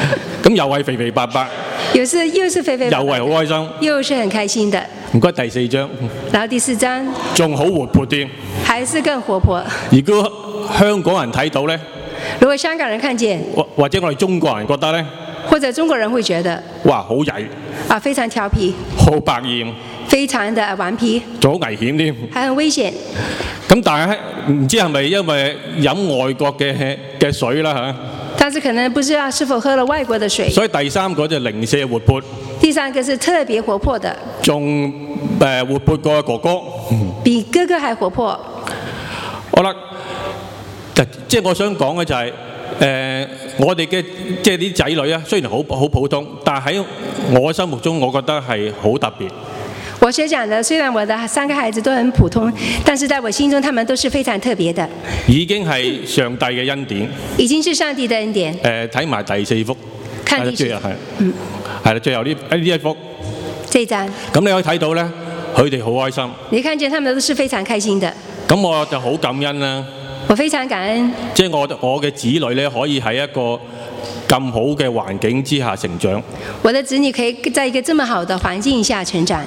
咁又係肥肥白白， 又是肥肥白白， 又係好開心， 又是很開心的。 唔該，第4章。 然後第4章仲好活潑啲， 還是更活潑。 如果香港人睇到呢， 如果香港人看見， 或者我哋中國人覺得呢， 或者中國人會覺得， 哇，好曳啊，非常調皮， 好百厭， 非常的頑皮， 仲好危險添， 還很危險。 咁但係唔知係咪因為飲外國嘅水啦嚇？ 但是可能不知道是否喝了外國的水。 所以第3個就零舍活潑。 第3個是特別活潑的。 仲活潑過哥哥。 比哥哥還活潑。 好啦，即係我想講嘅就係、我哋嘅即係啲仔女啊，雖然好普通，但係喺我心目中，我覺得係好特別。 我所講的，雖然我的3個孩子都很普通，但是在我心中，他們都是非常特別的。 已經係上帝嘅恩典。 已經是上帝的恩典。 睇埋第4幅。 看第4幅。 係啦，最後呢一幅。 這張。 咁你可以睇到咧，佢哋好開心。 你看見他們都是非常開心的。 咁我就好感恩啦。 我非常感恩。 即係我嘅子女咧，可以喺一個咁好嘅環境之下成長。 我的子女可以在一個這麼好的環境下成長。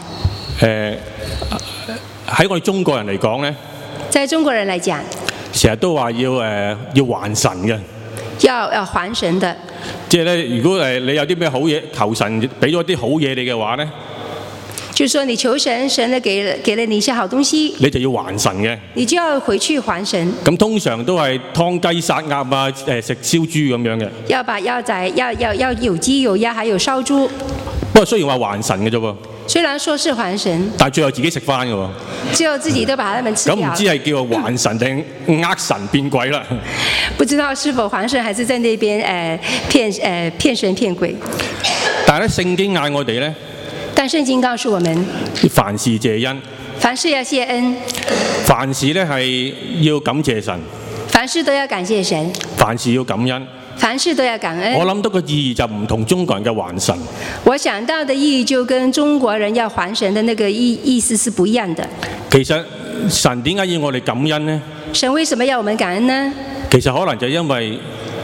喺我哋中國人嚟講咧， 在中國人嚟講， 成日都話要還神嘅， 要還神的。 即係咧，如果你有啲咩好嘢，求神俾咗啲好嘢你嘅話咧， 就說你求神，神呢給了你一些好東西， 你就要還神嘅。你就要回去還神。 咁通常都係劏雞殺鴨啊，食燒豬咁樣嘅。 要把要宰要有雞有鴨，還有燒豬。 不過雖然話還神嘅啫喎。 雖然說是還神， 但最後自己食翻嘅喎。 最後自己都把他們吃掉。 咁唔知係叫還神定呃神變鬼啦？ 不知道是否還神，還是在那邊騙神騙鬼。 但係咧，聖經嗌我哋咧。 但聖經告訴我們， 凡事謝恩。 凡事要謝恩。 凡事咧係要感謝神。 凡事都要感謝神。 凡事要感恩。 凡事都要感恩。 我諗到個意義就唔同中國人嘅還神。 我想到的意義就跟中國人要還神的那個意思是不一樣的。 其實神點解要我哋感恩呢？ 神為什麼要我們感恩呢？ 其實可能就因為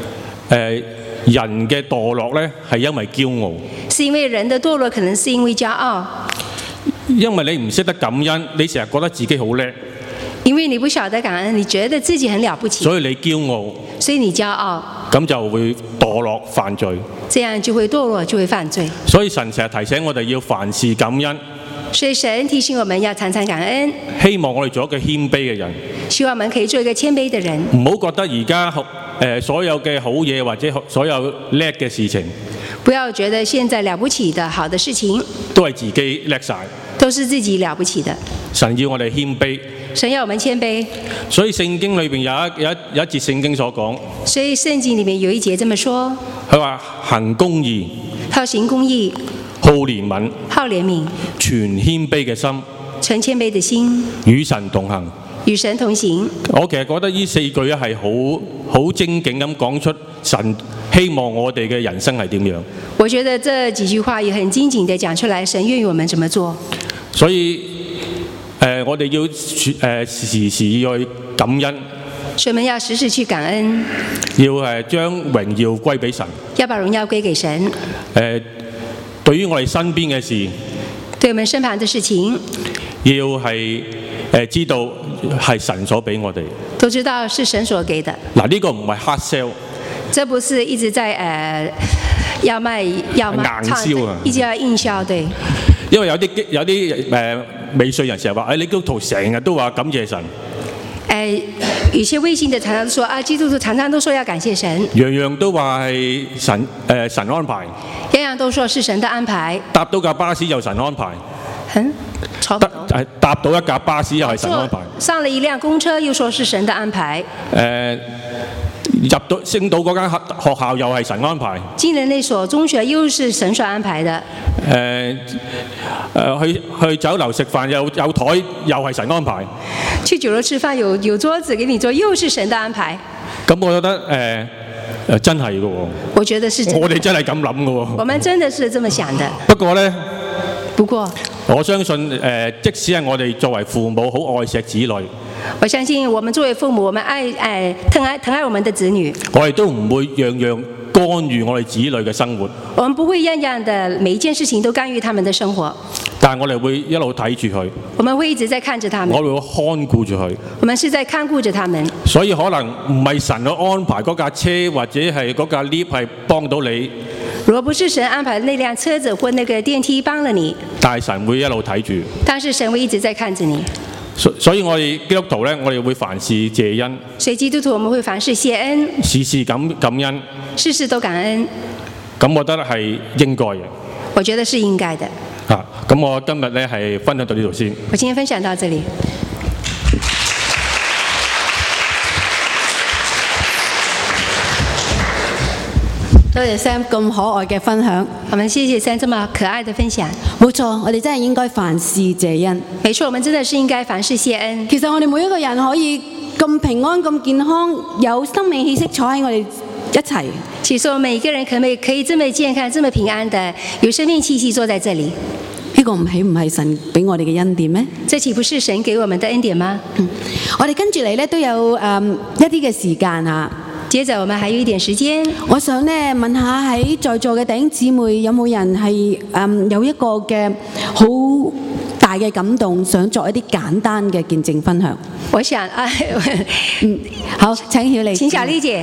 人嘅墮落咧係因為驕傲。 是因為人的墮落可能是因為驕傲。 因為你唔識得感恩，你成日覺得自己好叻。 因為你不曉得感恩，你覺得自己很了不起， 所以你驕傲， 所以你驕傲， 咁就會墮落犯罪， 這樣就會墮落，就會犯罪。 所以神成日提醒我哋要凡事感恩， 所以神提醒我們要常常感恩， 希望我哋做一個謙卑嘅人， 希望我們可以做一個謙卑的人， 唔好覺得而家所有嘅好嘢或者所有叻嘅事情， 不要覺得現在了不起的好的事情都係自己叻晒， 都是自己了不起的。 神要我哋謙卑。 神要我們謙卑， 所以聖經裏邊有一節聖經所講， 所以聖經裡面有一節這麼說， 佢話行公義， 他行公義， 好憐憫， 好憐憫， 存謙卑嘅心， 存謙卑的心， 與神同行， 與神同行。 我其實覺得呢4句係好精警咁講出神希望我哋嘅人生係點樣。 我覺得這幾句話也很精警地講出來，神願意我們怎麼做。 所以我哋要時時去感恩， 所以我們要時時去感恩， 要將榮耀歸俾神， 要把榮耀歸給神。 對於我哋身邊嘅事， 對我們身旁的事情， 要係知道係神所俾我哋， 都知道是神所給的。 嗱，呢個唔係 hard sell， 這不是一直在要賣硬銷啊，一直要硬銷，對。 因為有啲微信人成日話，你基督徒成日都話感謝神。 有些微信的常常都說啊，基督徒常常都說要感謝神。 樣樣都話係神安排。 樣樣都說是神的安排。 搭到架巴士又神安排。搭到一架巴士又係神安排。 上了一輛公車又說是神的安排。 升到嗰間學校又係神安排。 進了那所中學又是神所安排的。 去酒樓食飯有台又係神安排。 去酒樓吃飯有桌子給你坐又是神的安排。 咁我覺得真係嘅喎。 我覺得是真的。 我哋真係咁諗嘅喎。 我們真的是這麼想的。 不過呢，我相信即使係我哋作為父母好愛錫子女， 我相信我們作為父母，我們疼愛我們的子女， 我哋都唔會樣樣干預我哋子女嘅生活。 我們不會樣樣的每一件事情都干預他們的生活。 但係我哋會一路睇住佢。 我們會一直在看着他們。 我哋會看顧住佢。 我們是在看顧着他們。 所以可能唔係神去安排嗰架車或者係嗰架 lift 係幫到你。 如果不是神安排那輛車子或那個電梯幫了你， 但係神會一路睇住。 但是神會一直在看着你。 所以我哋基督徒咧，我哋會凡事謝恩。 所以基督徒我們會凡事謝恩。 事事感恩。 事事都感恩。 咁我覺得係應該嘅。 我覺得是應該的。 咁我今日咧係分享到呢度先。 我今天分享到這裡。 多謝 Sam 咁可愛嘅分享。 我們謝謝 Sam 這麼可愛的分享。 冇錯，我哋真係應該凡事謝恩。 沒錯，我們真的是應該凡事謝恩。 其實我哋每一個人可以咁平安、咁健康、有生命氣息坐喺我哋一齊。 其實我們每一個人可以這麼健康、這麼平安的有生命氣息坐在這裡。 呢個唔係神俾我哋嘅恩典咩？ 這豈不是神給我們的恩典嗎？ 我哋跟住嚟咧都有一啲嘅時間啊。 接着我們還有一點時間， 我想咧問下喺在座嘅弟兄姊妹有冇人係有一個嘅好大嘅感動，想作一啲簡單嘅見證分享？ 我想好，請曉麗。 請小麗姐。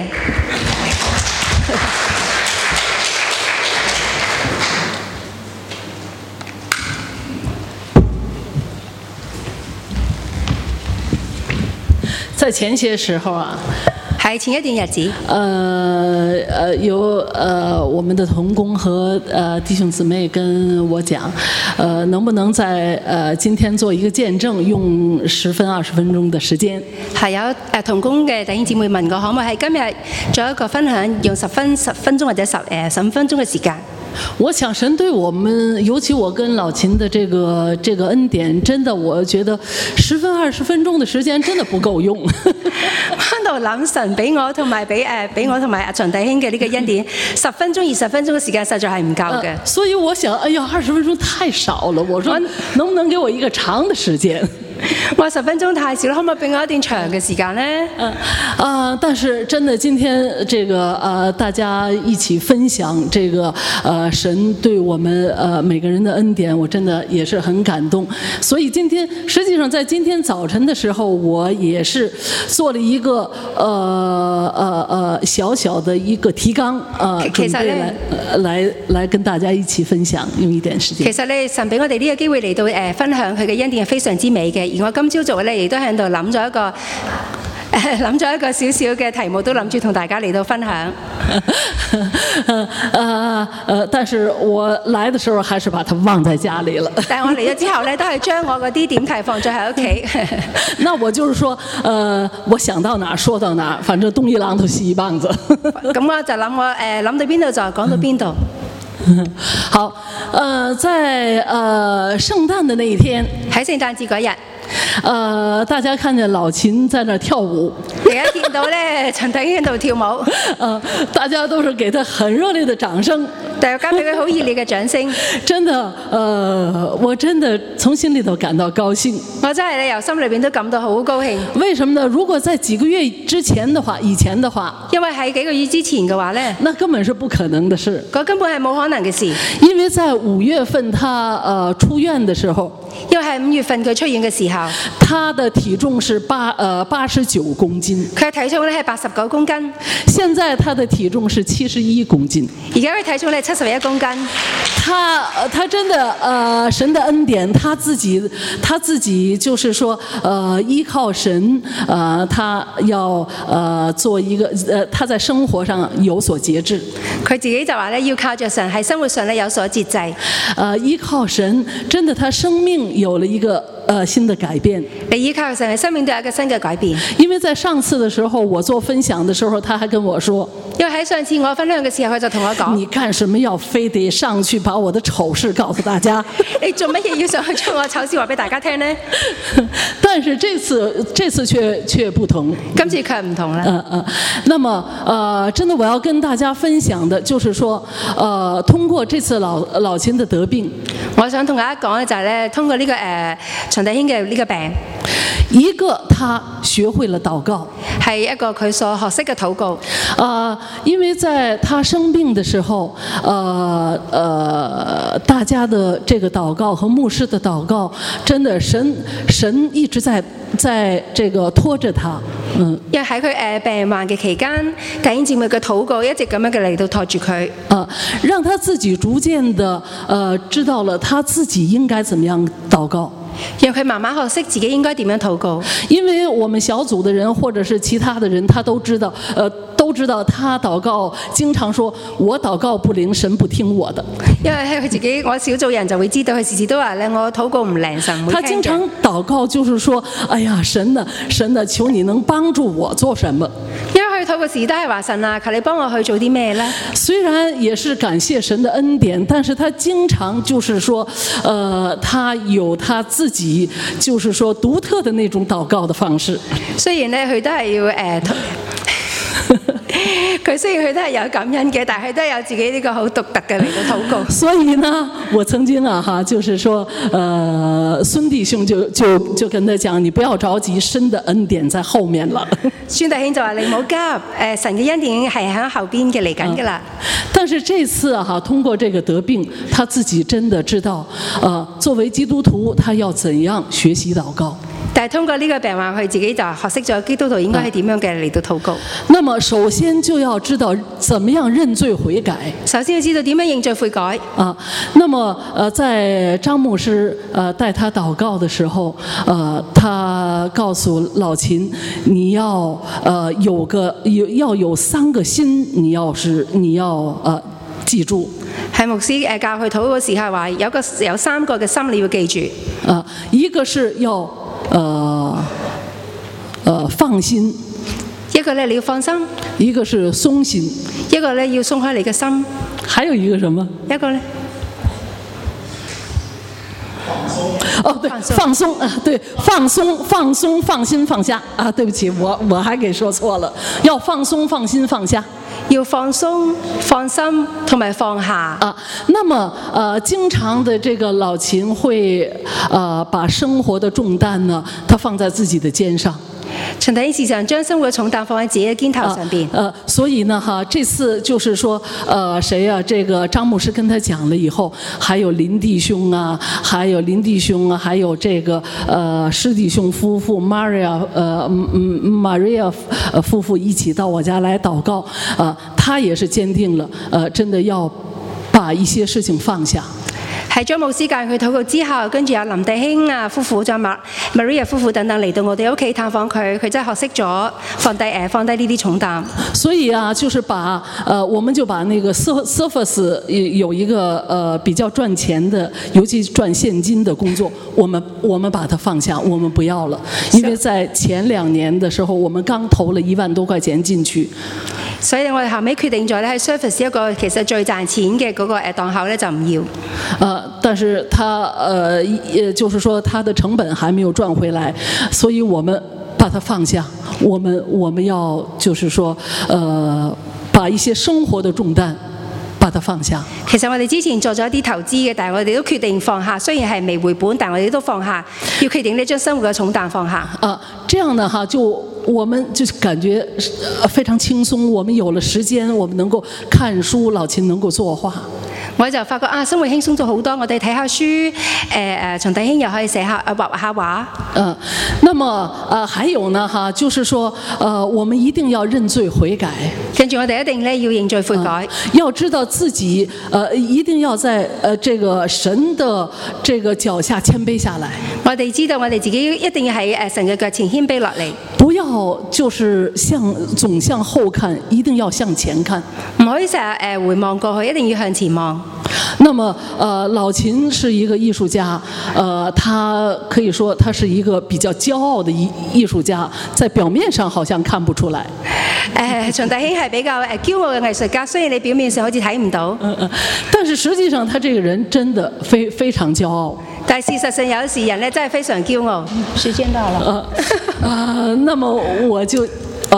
在前些時候啊。 還前一段日子， 有我們的同工和弟兄姊妹跟我講，能不能在今天做一個見證，用10分20分鐘的時間？ 係有同工嘅弟兄姊妹問我，可唔可以喺今日做一個分享，用10分鐘或者15分鐘嘅時間？ 我想神對我們，尤其我跟老秦的這個恩典，真的我覺得10分20分鐘的時間真的不夠用。 喺度諗神俾我同埋俾我同埋阿秦弟兄嘅呢個恩典，10分鐘20分鐘嘅時間實在係唔夠嘅。 所以我想，哎呀，20分鐘太少了。我說，能不能給我一個長的時間？ 我10分鐘太少了，可唔可以俾我一段長嘅時間呢？ 但是真的今天這個大家一起分享這個神對我們每個人的恩典，我真的也是很感動。所以今天實際上在今天早晨的時候，我也是做了一個小小的一個提綱準備來跟大家一起分享，用一點時間。 其實咧，神俾我哋呢個機會嚟到分享佢嘅恩典係非常之美嘅。而我今朝早咧亦都喺度諗咗一個小小嘅題目，都諗住同大家嚟到分享。 但是我來的時候還是把它忘在家裡了。 但係我嚟咗之後咧，都係將我嗰啲點題放咗喺屋企。 那我就是說，我想到哪說到哪，反正東一榔頭西一棒子。 咁我就諗諗到邊度就講到邊度。 好，在聖誕的那一天， 喺聖誕節嗰日。 大家看見老秦在那跳舞， 大家見到咧陳弟兄喺度跳舞， 大家都是給他很熱烈的掌聲， 大家俾佢好熱烈嘅掌聲。 真的，我真的從心裡頭感到高興。 我真係由心裏邊都感到好高興。 為什麼呢？如果在幾個月之前的話，以前的話， 因為喺幾個月之前嘅話咧， 那根本是不可能的事。 嗰根本係冇可能嘅事。 因為在5月份他出院的時候。 因為係5月份佢出院嘅時候， 他的體重是89公斤， 佢嘅體重咧係89公斤。 現在他的體重是71公斤， 而家佢體重咧71公斤。 他真的神的恩典，他自己就是說依靠神，他要做一個他在生活上有所節制。 佢自己就話咧要靠着神喺生活上咧有所節制。 依靠神，真的他生命有了一個新的改變。 你依靠神，生命都有一個新嘅改變。 因為在上次的時候，我做分享的時候，他還跟我說， 因為喺上次我分享嘅時候，佢就同我講： 你幹什麼要非得上去把我的醜事告訴大家？ 你做乜嘢要上去將我醜事話俾大家聽呢？ 但是這次卻不同。 今次卻唔同啦。 那麼真的我要跟大家分享的，就是說，通過這次老秦的得病， 我想同大家講嘅就係咧，通過呢個陳弟兄嘅呢個病。 一個他學會了禱告， 係一個佢所學識嘅禱告。 因為在他生病的時候，大家的這個禱告和牧師的禱告，真的神一直在這個拖着他。 因為喺佢病患嘅期間，弟兄姊妹嘅禱告一直咁樣嘅嚟到拖住佢。 讓他自己逐漸的知道了他自己應該怎麼樣禱告。 讓佢慢慢學識自己應該點樣禱告。 因為我們小組的人或者是其他的人，他都知道他禱告經常說我禱告不靈，神不聽我的。 因為佢自己我小組人就會知道佢時時都話咧，我禱告唔靈，神唔會聽嘅。 他經常禱告就是說，哎呀，神啊，求你能幫助我做什麼。 因為佢禱告時都係話神啊，求你幫我去做啲咩呢？ 雖然也是感謝神的恩典，但是他經常就是說，他有他自己就是說獨特的那種禱告的方式。 雖然呢，佢都係要佢雖然佢都係有感恩嘅，但係佢都有自己呢個好獨特嘅嚟到禱告。 所以呢，我曾經就是說，孫弟兄就跟他講，你不要着急，神的恩典在後面了。 孫弟兄就話你唔好急，神嘅恩典係喺後邊嘅嚟緊㗎啦。 但是這次通過這個得病，他自己真的知道，作為基督徒，他要怎樣學習禱告。 但係通過呢個病患，佢自己就學識咗基督徒應該係點樣嘅嚟到禱告。 那麼首先就要知道怎麼樣認罪悔改。 首先要知道點樣認罪悔改。 那麼在張牧師帶他禱告的時候，他告訴老秦，你要有3個心，你要記住。 係牧師教佢禱告時候話有3個嘅心你要記住。 一個是要放心， 一個呢你要放心， 一個是鬆心， 一個呢要鬆開你嘅心， 還有一個什麼？ 一個呢？ 對，放鬆啊，對，放鬆，放心放下啊，對不起，我還給說錯了，要放鬆，放心放下。 要放鬆、放心同埋放下。 那麼經常的這個老秦會把生活的重擔呢，他放在自己的肩上。 陳弟兄時常將生活嘅重擔放喺自己嘅肩頭上邊。 所以呢，這次就是說，這個張牧師跟他講了以後，還有林弟兄啊，還有這個施弟兄夫婦 Maria 夫婦一起到我家來禱告。他也是堅定了，真的要把一些事情放下。 係張牧師教佢禱告之後，跟住有林弟兄啊夫婦、仲有 Maria 夫婦等等嚟到我哋屋企探訪佢，佢真係學識咗放低呢啲重擔。所以就是我們就把那個 Surface 有一個比較賺錢的，尤其賺現金的工作，我們把它放下，我們不要了，因為在前2年的時候，我們剛投了1萬多塊錢進去。 所以我哋後尾決定咗咧，喺 Surface 一個其實最賺錢嘅嗰個檔口咧就唔要。 但是他就是說他的成本還沒有賺回來，所以我們把它放下。我們要就是說把一些生活的重擔把它放下。 其實我哋之前做咗一啲投資嘅，但係我哋都決定放下，雖然係未回本，但我哋都放下，要決定呢將生活嘅重擔放下。 這樣呢我們就感覺非常輕鬆，我們有了時間，我們能夠看書，老秦能夠作畫。 我就發覺生活輕鬆咗好多，我哋睇下書，陳弟兄又可以寫下畫下畫。 那麼還有呢就是說我們一定要認罪悔改。 跟住我哋一定咧要認罪悔改， 要知道自己一定要在這個神的這個腳下謙卑下來。 我哋知道我哋自己一定要喺神嘅腳前謙卑落嚟。 不要就是總向後看，一定要向前看。 唔可以成日回望過去，一定要向前望。 那麼老秦是一個藝術家，他可以說他是一個比較驕傲的藝術家，在表面上好像看不出來。 陳弟兄係比較驕傲嘅藝術家，雖然你表面上好似睇唔到， 但是實際上他這個人真的非常驕傲。 但事實上有時人呢真係非常驕傲。時間到了。 那麼我就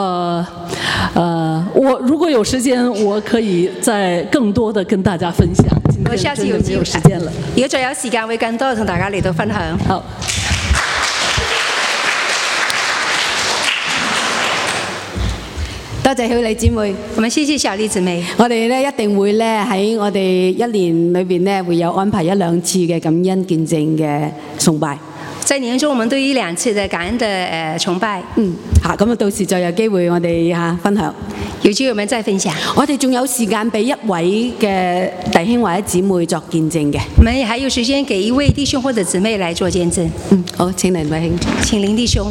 我如果有時間，我可以再更多的跟大家分享。今天真的沒有時間了。 如果再有時間，會更多同大家嚟到分享。 好。 多謝曉麗姊妹， 我們謝謝小麗姊妹。 我哋咧一定會咧喺我哋一年裏邊咧會有安排1-2次嘅感恩見證嘅崇拜。 在年中，我們都有1-2次的感恩的崇拜。 咁啊，到時就有機會我哋分享。 有機會我們再分享。 我哋仲有時間俾一位嘅弟兄或者姊妹作見證嘅。 我們還有時間給一位弟兄或者姊妹來做見證。 好，請林偉興。 請林弟兄。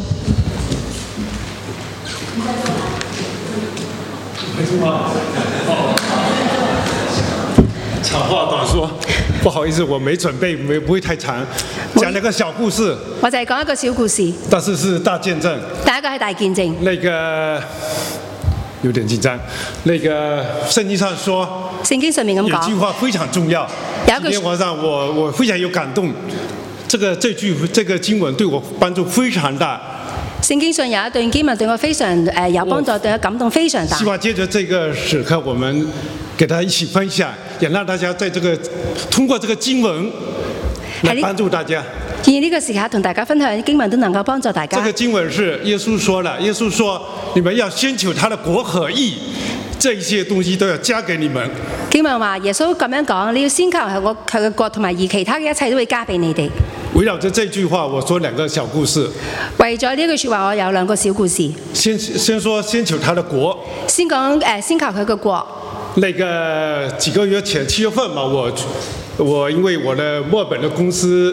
長話短說，不好意思，我沒準備，不會太長，講了個小故事。 我就係講一個小故事， 但是是大見證。 第一個係大見證。 那個有點緊張。那個聖經上說， 聖經上面咁講， 有句話非常重要。今天晚上我非常有感動，這個經文對我幫助非常大。 聖經上有一段經文對我非常有幫助，對我感動非常大。 希望借着這個時刻，我們給大家一起分享，也讓大家在通過這個經文來幫助大家。 建議呢個時刻同大家分享經文都能夠幫助大家。 這個經文是耶穌說的，耶穌說：你們要先求他的國和義，這一些東西都要加給你們。 經文話耶穌咁樣講，你要先求佢嘅國同埋義，其他嘅一切都會加俾你哋。 圍繞着這句話，我說2個小故事。 為咗呢句説話，我有2個小故事。 先說先求他的國。 先講先求佢嘅國。 那個幾個月前7月份嘛，我因為我的墨爾本的公司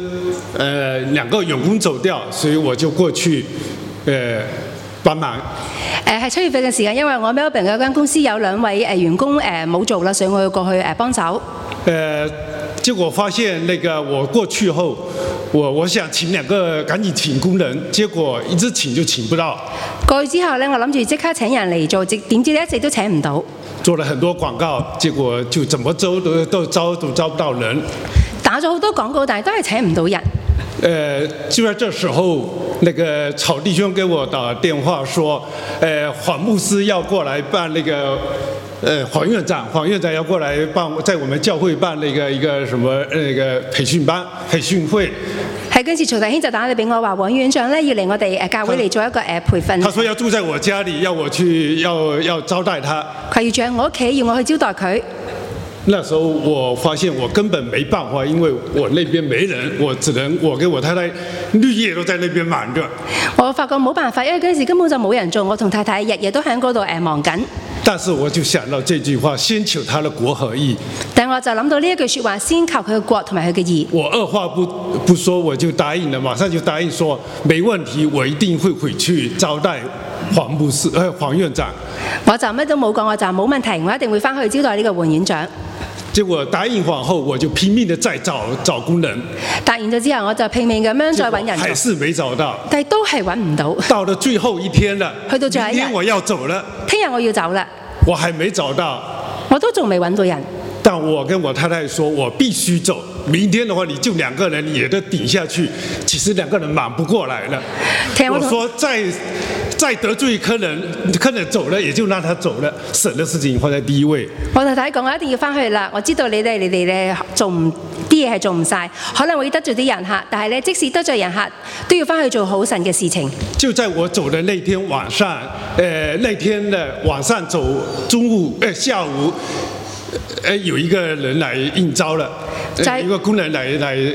2個員工走掉，所以我就過去幫忙。 係7月份嘅時間，因為我墨爾本嗰間公司有2位員工冇做啦，所以我要過去幫手。 結果發現那個我過去後，我想請2個趕緊請工人，結果一直請就請不到。 過去之後呢，我諗住即刻請人嚟做，點知一直都請唔到。 做了很多廣告，結果就怎麼招都招不到人。 打咗好多廣告，但係都係請唔到人。 就在這時候，那個曹弟兄給我打電話說，黃牧師要過來辦那個。黃院長要過來辦，在我們教會辦一個什麼那個培訓會。 係跟住曹弟兄就打嚟俾我話，黃院長咧要嚟我哋教會嚟做一個培訓。 他說要住在我家裡，要我去要招待他。 佢要住喺我屋企，要我去招待佢。 那時候我發現我根本沒辦法，因為我那邊沒人，我跟我太太日夜都在那邊忙着。我發覺冇辦法，因為嗰陣時根本就冇人做，我同太太日夜都喺嗰度忙緊。 但是我就想到這句話，先求他的國和義。 但我就諗到呢一句説話，先求佢嘅國同埋佢嘅義。 我二話不說，我就答應了，馬上就答應說沒問題，我一定會回去招待黃院長。我就乜都冇講，我就冇問題，我一定會翻去招待呢個黃院長。結果答應完後，我就拼命的再找工人。答完咗之後，我就拼命咁樣再揾人。還是沒找到。但係都係揾唔到。到了最後一天了。去到最後一日。明天我要走了。聽日我要走啦。我還沒找到。我都仲未揾到人。但我跟我太太說，我必須走。明天的話，你就2個人也都頂下去。其實2個人忙不過來了。我說再得罪客人走了，也就讓他走了，省的事情放在第一位。我太太講我一定要翻去啦，我知道你哋咧做唔啲嘢係做唔晒，可能會得罪啲人客，但係咧即使得罪人客，都要翻去做好神嘅事情。就在我走的那天晚上，那天的晚上走，下午。有一個人來應招了，一個工人來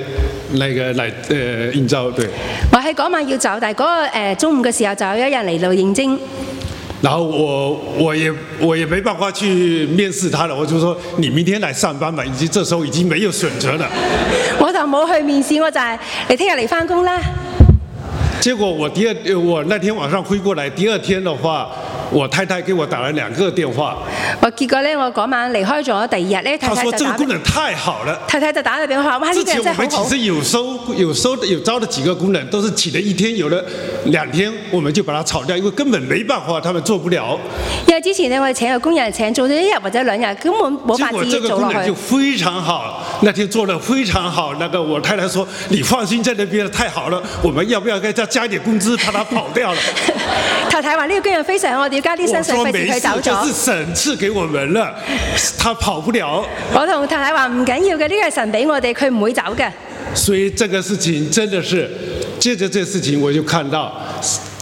應招，對。我喺嗰晚要走，但係嗰個中午嘅時候就有一人嚟到應徵。然後我也沒辦法去面試他了，我就說你明天來上班吧，已經這時候已經沒有選擇了。我就冇去面試，我就係你聽日嚟返工啦。結果我那天晚上飛過來，第二天的話。我太太給我打了2個電話。結果咧，我嗰晚離開咗，第2日咧，太太就打。他說：這個工人太好了。太太就打咗電話話：哇，呢個人真係好好。之前我們其實有招的幾個工人，都是請了1天，有了2天，我們就把他炒掉，因為根本沒辦法，他們做不了。因為之前呢，我哋請個工人請做咗1日或者2日，根本冇法子做落去。結果這個工人就非常好，那天做得非常好。那個我太太說：你放心，在那邊太好了，我們要不要再加一點工資，怕他跑掉了？太太話：呢個工人非常好，我哋要加啲薪水，費事佢走咗。就是神賜給我們了，他跑不了。我同太太話唔緊要嘅，呢個係神俾我哋，佢唔會走嘅。所以這個事情真的是，接着這個事情我就看到，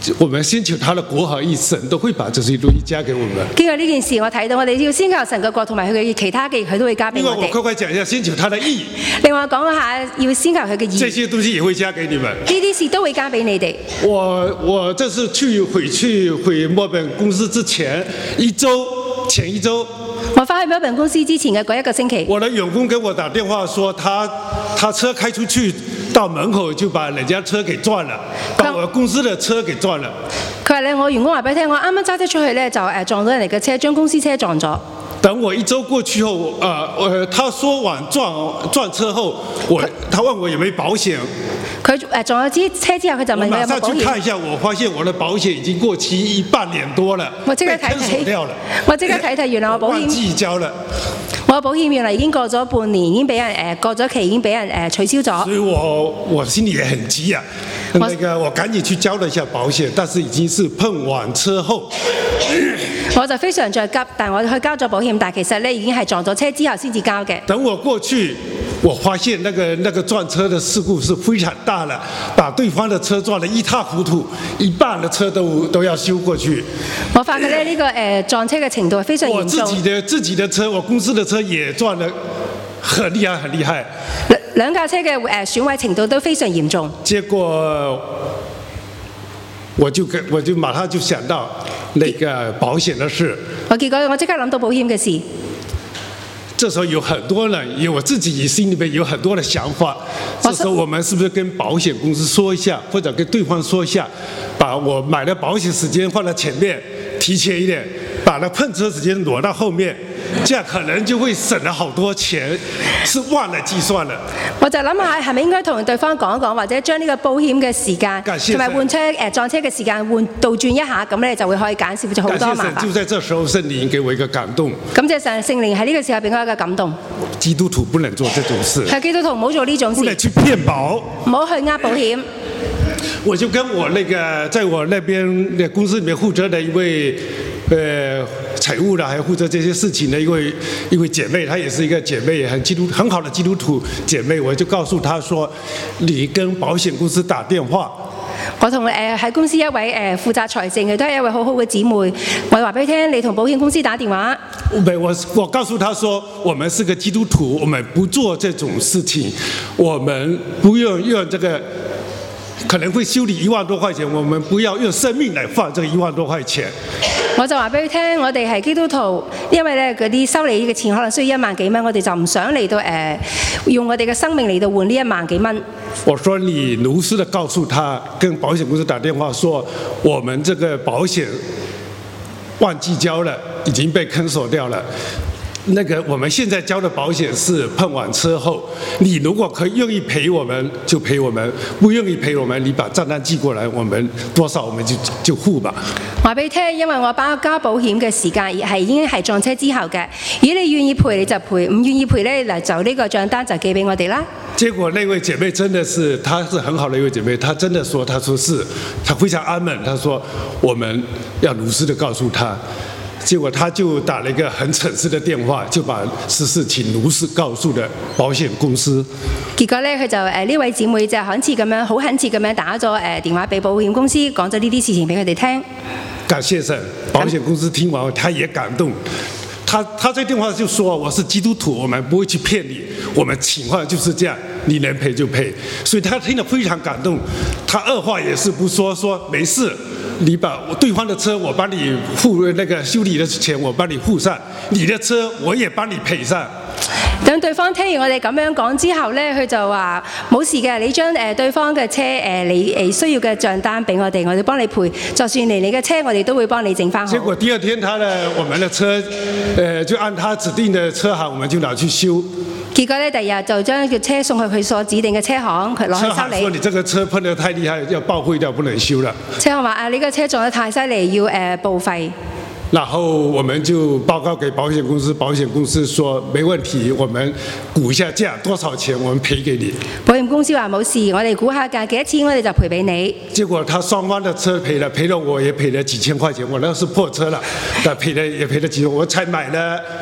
我們先求他的國和義，神都會把這些東西加給我們。 經過呢件事，我睇到我哋要先求神嘅國同埋佢嘅其他嘅，佢都會加俾我哋。 另外，我快講一下，先求他的義。 另外講下，要先求佢嘅義。 這些東西也會加給你們。 呢啲事都會加俾你哋。 我這次回墨爾本公司之前前一周。 我返去墨爾本公司之前嘅嗰一個星期， 我的員工給我打電話說他車開出去到門口就把人家車給撞了，把我公司的車給撞了。 佢話咧，我員工話俾你聽，我啱啱揸車出去咧就撞到人哋嘅車，將公司車撞咗。 等我一周過去後，他說完撞車後，他問我有沒有保險。 佢撞咗車之後，佢就問我有冇保險。我馬上去看一下， 我發現我的保險已經過期半年多了， 我即刻睇睇，原來我保險忘記交了。 我保險原來已經過咗半年，已經俾人過咗期，已經俾人取消咗。 所以我心裡也很急啊，我趕緊去交了一下保險，但是已經是碰完車後。 我就非常着急，但我去交咗保險，但其實咧已經係撞咗車之後先至交嘅。 等我過去，我發現那個撞車的事故是非常大了，把對方的車撞得一塌糊塗，一半的車都要修過去。 我發覺咧呢個撞車嘅程度係非常嚴重。 我自己的車，我公司的車也撞得很厲害，很厲害。 兩架車嘅損毀程度都非常嚴重。 結果我就馬上就想到那個保險的事。 結果我即刻諗到保險嘅事。 這時候有很多人，我自己心裡面有很多的想法。這時候我們是不是跟保險公司說一下，或者跟對方說一下，把我買的保險時間放在前面，提前一點，把那碰車時間挪到後面，這樣可能就會省了好多錢，是忘了計算了。 我就諗下係咪應該同對方講一講，或者將呢個保險嘅時間同埋換車撞車嘅時間倒轉一下，咁咧就會可以減少咗好多麻煩。 就在這時候，聖靈給我一個感動。 感謝神，聖靈喺呢個時候俾我一個感動。 基督徒不能做這種事。 係基督徒唔好做呢種事。 不能去騙保。 唔好去呃保險。 我就跟我在我那邊公司裡面負責的一位財務的，還負責這些事情的一位姐妹，她也是一個姐妹，很好的基督徒姐妹。我就告訴她說，你跟保險公司打電話。 我同喺公司一位負責財政嘅，都係一位好好嘅姊妹。我話俾你聽，你同保險公司打電話。 我告訴她說，我們是個基督徒，我們不做這種事情，我們不用這個。可能會修理1萬多塊錢，我們不要用生命來換這個1萬多塊錢。 我就話俾佢聽，我哋係基督徒，因為咧嗰啲修理嘅錢可能需要1萬幾蚊，我哋就唔想嚟到用我哋嘅生命嚟到換呢1萬幾蚊。 我說你如實的告訴他，跟保險公司打電話說，我們這個保險忘記交了，已經被坑鎖掉了。那個我們現在交的保險是碰完車後，你如果願意賠我們就賠我們，不願意賠我們，你把賬單寄過來，我們多少我們就付吧。 話俾你聽，因為我交保險嘅時間已經係撞車之後嘅，如果你願意賠你就賠，唔願意賠咧嗱就呢個賬單就寄俾我哋啦。 結果那位姐妹真的是，她是很好的一位姐妹，她真的說，她說是，她非常安穩，她說我們要如實的告訴她。結果他就打了一個很誠實的電話，就把事情如實告訴了保險公司。 結果呢，佢就呢位姊妹就好懇切咁樣打咗電話俾保險公司，講咗呢啲事情俾佢哋聽。 感謝神，保險公司聽完，他也感動。他在電話就說：我是基督徒，我們不會去騙你，我們情況就是這樣，你能賠就賠。所以他聽得非常感動，他二話也是不說，說沒事。你把對方的車我幫你付那個修理的錢，我幫你付上，你的車我也幫你賠上。 等對方聽完我哋咁樣講之後呢，佢就話冇事嘅，你將對方嘅車你需要嘅賬單俾我哋幫你賠，就算嚟你嘅車我哋都會幫你整翻好。 結果第二天我們的車就按他指定的車行，我們就拿去修。 結果呢，第二日就將個車送去佢所指定嘅車行，佢攞去修理。車行說：你這個車碰得太厲害，要報廢掉，不能修了。車行話：你個車撞得太犀利，要報廢。 然後我們就報告給保險公司，保險公司說沒問題，我們估一下價多少錢，我們賠給你。 保險公司話冇事，我哋估下價幾多錢，我哋就賠俾你。 結果他雙方的車賠了我也賠了幾千塊錢，我那是破車了，但也賠了幾千，我才買了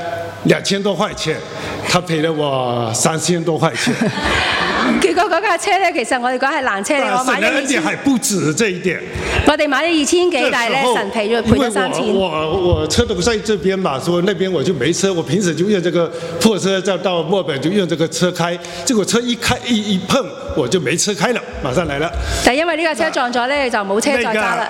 2000多塊錢，他賠了我3000多塊錢。 結果嗰架車咧，其實我哋講係爛車嚟，我買咗2000。 還不止這一點。 我哋買咗2000幾，但係咧神賠咗3000。 我車都在這邊嘛，所以那邊我就沒車，我平時就用這個破車，再到墨爾本就用這個車開，結果車一碰，我就沒車開了，馬上來了。 但因為呢架車撞咗咧，就冇車再揸啦。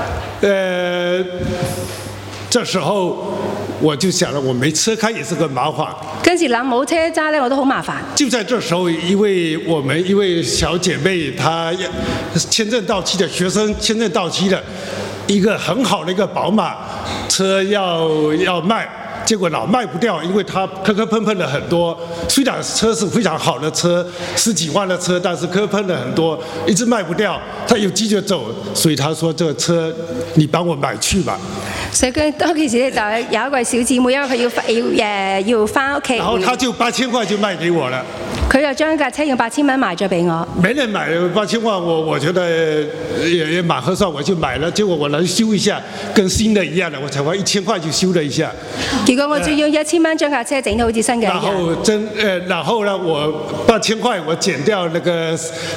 這時候我就想了，我沒車開也是個麻煩。 跟住諗冇車揸咧，我都好麻煩。 就在這時候，我們一位小姐妹，她簽證到期的學生，簽證到期的，一個很好的一個寶馬車要賣，結果老賣不掉，因為它磕磕碰碰的很多。雖然車是非常好的車，10幾萬的車，但是磕碰的很多，一直賣不掉。他有急着走，所以他說：這個車你幫我買去吧。 所以佢當其時咧就有一位小姊妹，因為佢要翻屋企， 然後他就8000塊就賣給我了。 佢就將架車用8000蚊賣咗俾我。 沒人買8000塊，我覺得也蠻合算，我就買了。結果我能修一下，跟新的一樣的，我才花1000塊就修了一下。 結果我就用1000蚊將架車整到好似新嘅一樣。 然後呢，我8000塊我減掉那個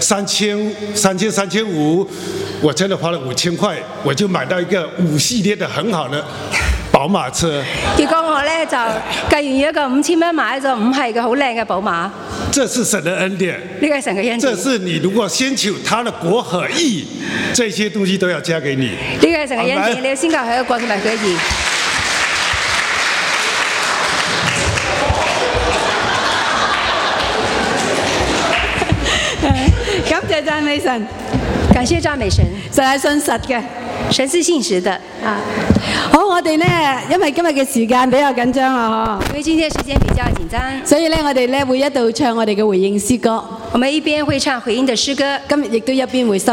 3500，我真的花了5000塊，我就買到一個5系列的很好的寶馬車。 結果我呢就計完一個5000蚊買咗5系嘅好靚嘅寶馬。 這是神的恩典。 呢個係神嘅恩典。 這是你如果先求他的國和義，這些東西都要加給你。 呢個係神嘅恩典，你要先求佢嘅國同埋佢嘅義。 感謝讚美神， 感謝讚美神， 神係信實嘅， 神是信實的啊。 好，我哋呢，因為今日嘅時間比較緊張啦， 因為今天時間比較緊張， 所以呢，我哋呢會一度唱我哋嘅回應詩歌。 我們一邊會唱回應的詩歌， 今日亦都一邊會收。